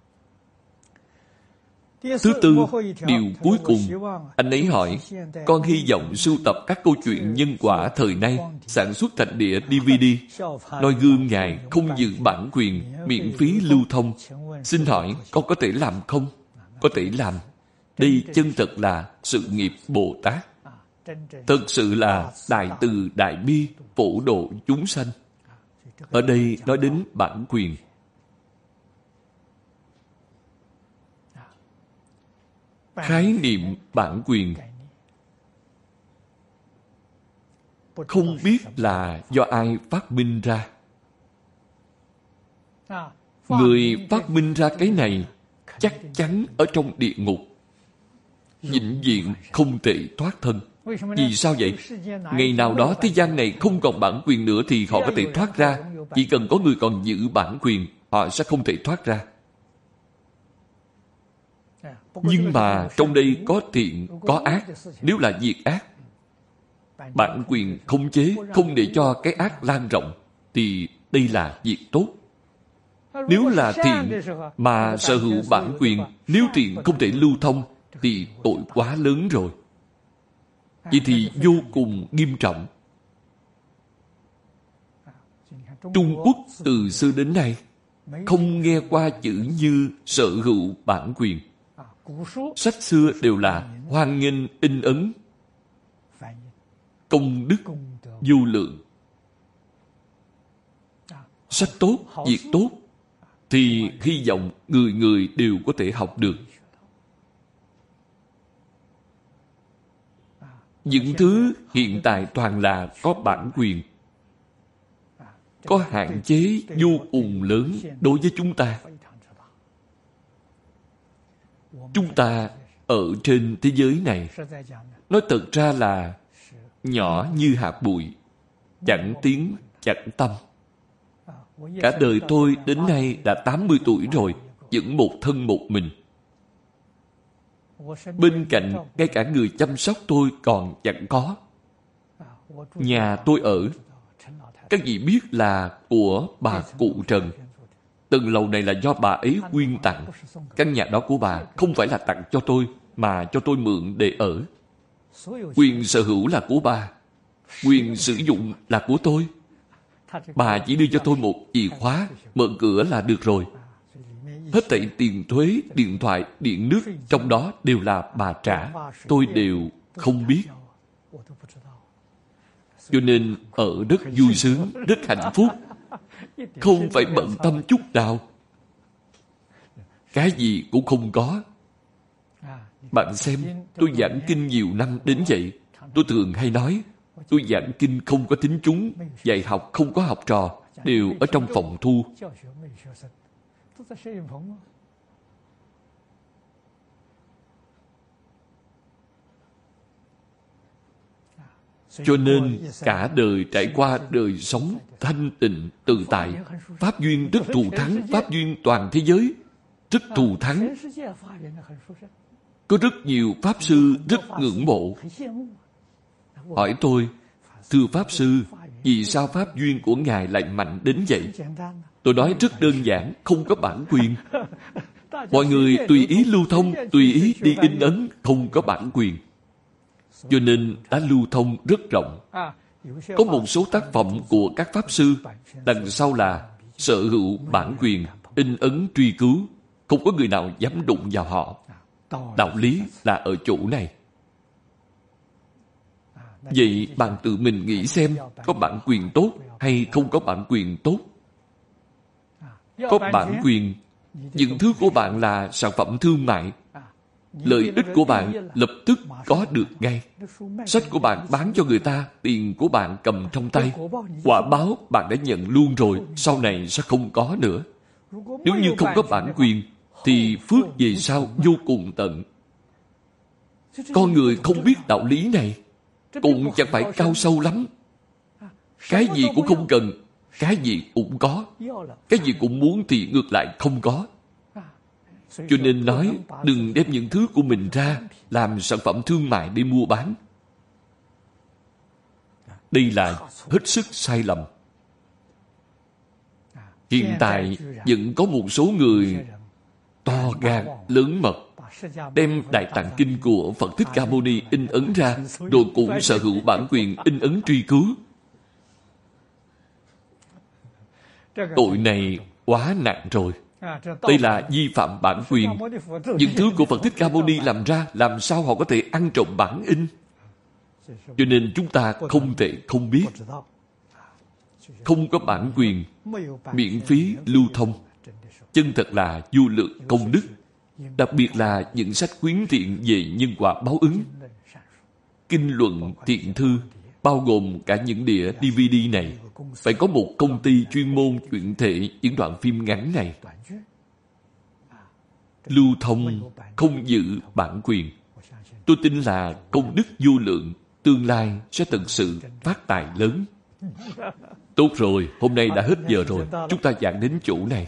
Thứ tư, điều cuối cùng, anh ấy hỏi, con hy vọng sưu tập các câu chuyện nhân quả thời nay, sản xuất thành đĩa đê vê đê, noi gương Ngài không giữ bản quyền, miễn phí lưu thông. Xin hỏi, con có thể làm không? Có thể làm. Đây chân thật là sự nghiệp Bồ Tát. Thật sự là đại từ đại bi, phổ độ chúng sanh. Ở đây nói đến bản quyền. Khái niệm bản quyền không biết là do ai phát minh ra. Người phát minh ra cái này chắc chắn ở trong địa ngục, vĩnh viễn không thể thoát thân. Vì sao vậy? Ngày nào đó thế gian này không còn bản quyền nữa thì họ có thể thoát ra. Chỉ cần có người còn giữ bản quyền, họ sẽ không thể thoát ra. Nhưng mà trong đây có thiện, có ác. Nếu là việc ác, bản quyền khống chế, không để cho cái ác lan rộng, thì đây là việc tốt. Nếu là thiện mà sở hữu bản quyền, nếu thiện không thể lưu thông, thì tội quá lớn rồi. Vậy thì vô cùng nghiêm trọng. Trung Quốc từ xưa đến nay không nghe qua chữ như sở hữu bản quyền. Sách xưa đều là hoan nghênh in ấn, công đức vô lượng. Sách tốt, việc tốt thì hy vọng người người đều có thể học được. Những thứ hiện tại toàn là có bản quyền, có hạn chế vô cùng lớn đối với chúng ta. Chúng ta ở trên thế giới này, nói thật ra là nhỏ như hạt bụi, chẳng tiếng, chẳng tâm. Cả đời tôi đến nay đã tám mươi tuổi rồi, vẫn một thân một mình. Bên cạnh, ngay cả người chăm sóc tôi còn chẳng có. Nhà tôi ở, các vị biết là của bà cụ Trần. Tầng lầu này là do bà ấy quyên tặng. Căn nhà đó của bà không phải là tặng cho tôi, mà cho tôi mượn để ở. Quyền sở hữu là của bà, quyền sử dụng là của tôi. Bà chỉ đưa cho tôi một chìa khóa, mở cửa là được rồi. Hết thảy tiền thuế, điện thoại, điện nước, trong đó đều là bà trả. Tôi đều không biết. Cho nên ở rất vui sướng, rất hạnh phúc. Không phải bận tâm chút nào. Cái gì cũng không có. Bạn xem, tôi giảng kinh nhiều năm đến vậy. Tôi thường hay nói, tôi giảng kinh không có thính chúng, dạy học không có học trò, đều ở trong phòng thu. Cho nên cả đời trải qua đời sống thanh tịnh tự tại. Pháp duyên rất thù thắng, pháp duyên toàn thế giới rất thù thắng. Có rất nhiều pháp sư rất ngưỡng mộ. Hỏi tôi, thưa pháp sư, vì sao pháp duyên của Ngài lại mạnh đến vậy? Tôi nói rất đơn giản, không có bản quyền. Mọi người tùy ý lưu thông, tùy ý đi in ấn, không có bản quyền. Cho nên đã lưu thông rất rộng. Có một số tác phẩm của các pháp sư, đằng sau là sở hữu bản quyền, in ấn truy cứu. Không có người nào dám đụng vào họ. Đạo lý là ở chỗ này. Vậy bạn tự mình nghĩ xem, có bản quyền tốt hay không có bản quyền tốt? Có bản quyền, những thứ của bạn là sản phẩm thương mại. Lợi ích của bạn lập tức có được ngay. Sách của bạn bán cho người ta, tiền của bạn cầm trong tay. Quả báo bạn đã nhận luôn rồi, sau này sẽ không có nữa. Nếu như không có bản quyền, thì phước về sau vô cùng tận. Con người không biết đạo lý này, cũng chẳng phải cao sâu lắm. Cái gì cũng không cần, cái gì cũng có. Cái gì cũng muốn thì ngược lại không có. Cho nên nói, đừng đem những thứ của mình ra làm sản phẩm thương mại để mua bán. Đây là hết sức sai lầm. Hiện tại vẫn có một số người to gan, lớn mật, đem Đại Tạng Kinh của Phật Thích Ca Mâu Ni in ấn ra, rồi cũng sở hữu bản quyền in ấn truy cứu. Tội này quá nặng rồi. Đây là vi phạm bản quyền. Những thứ của Phật Thích Ca Mâu Ni làm ra, làm sao họ có thể ăn trộm bản in? Cho nên chúng ta không thể không biết. Không có bản quyền, miễn phí lưu thông, chân thật là vô lượng công đức. Đặc biệt là những sách khuyến thiện về nhân quả báo ứng, kinh luận thiện thư, bao gồm cả những đĩa đê vê đê này. Phải có một công ty chuyên môn chuyển thể những đoạn phim ngắn này. Lưu thông không giữ bản quyền. Tôi tin là công đức vô lượng, tương lai sẽ thật sự phát tài lớn. Tốt rồi, hôm nay đã hết giờ rồi. Chúng ta giảng đến chỗ này.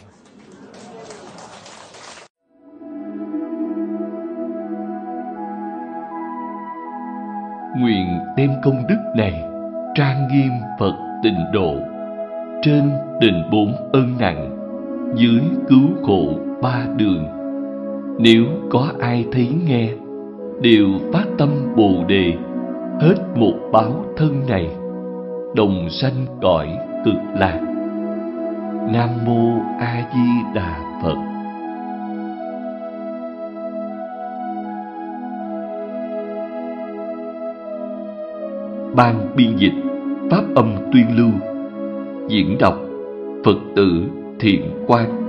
Nguyện đem công đức này trang nghiêm Phật Tịnh Độ, trên đền bốn ân nặng, dưới cứu khổ ba đường. Nếu có ai thấy nghe, đều phát tâm Bồ Đề, hết một báo thân này, đồng sanh cõi Cực Lạc. Nam Mô A Di Đà Phật. Ban biên dịch Pháp âm tuyên lưu. Diễn đọc Phật tử Thiện Quang.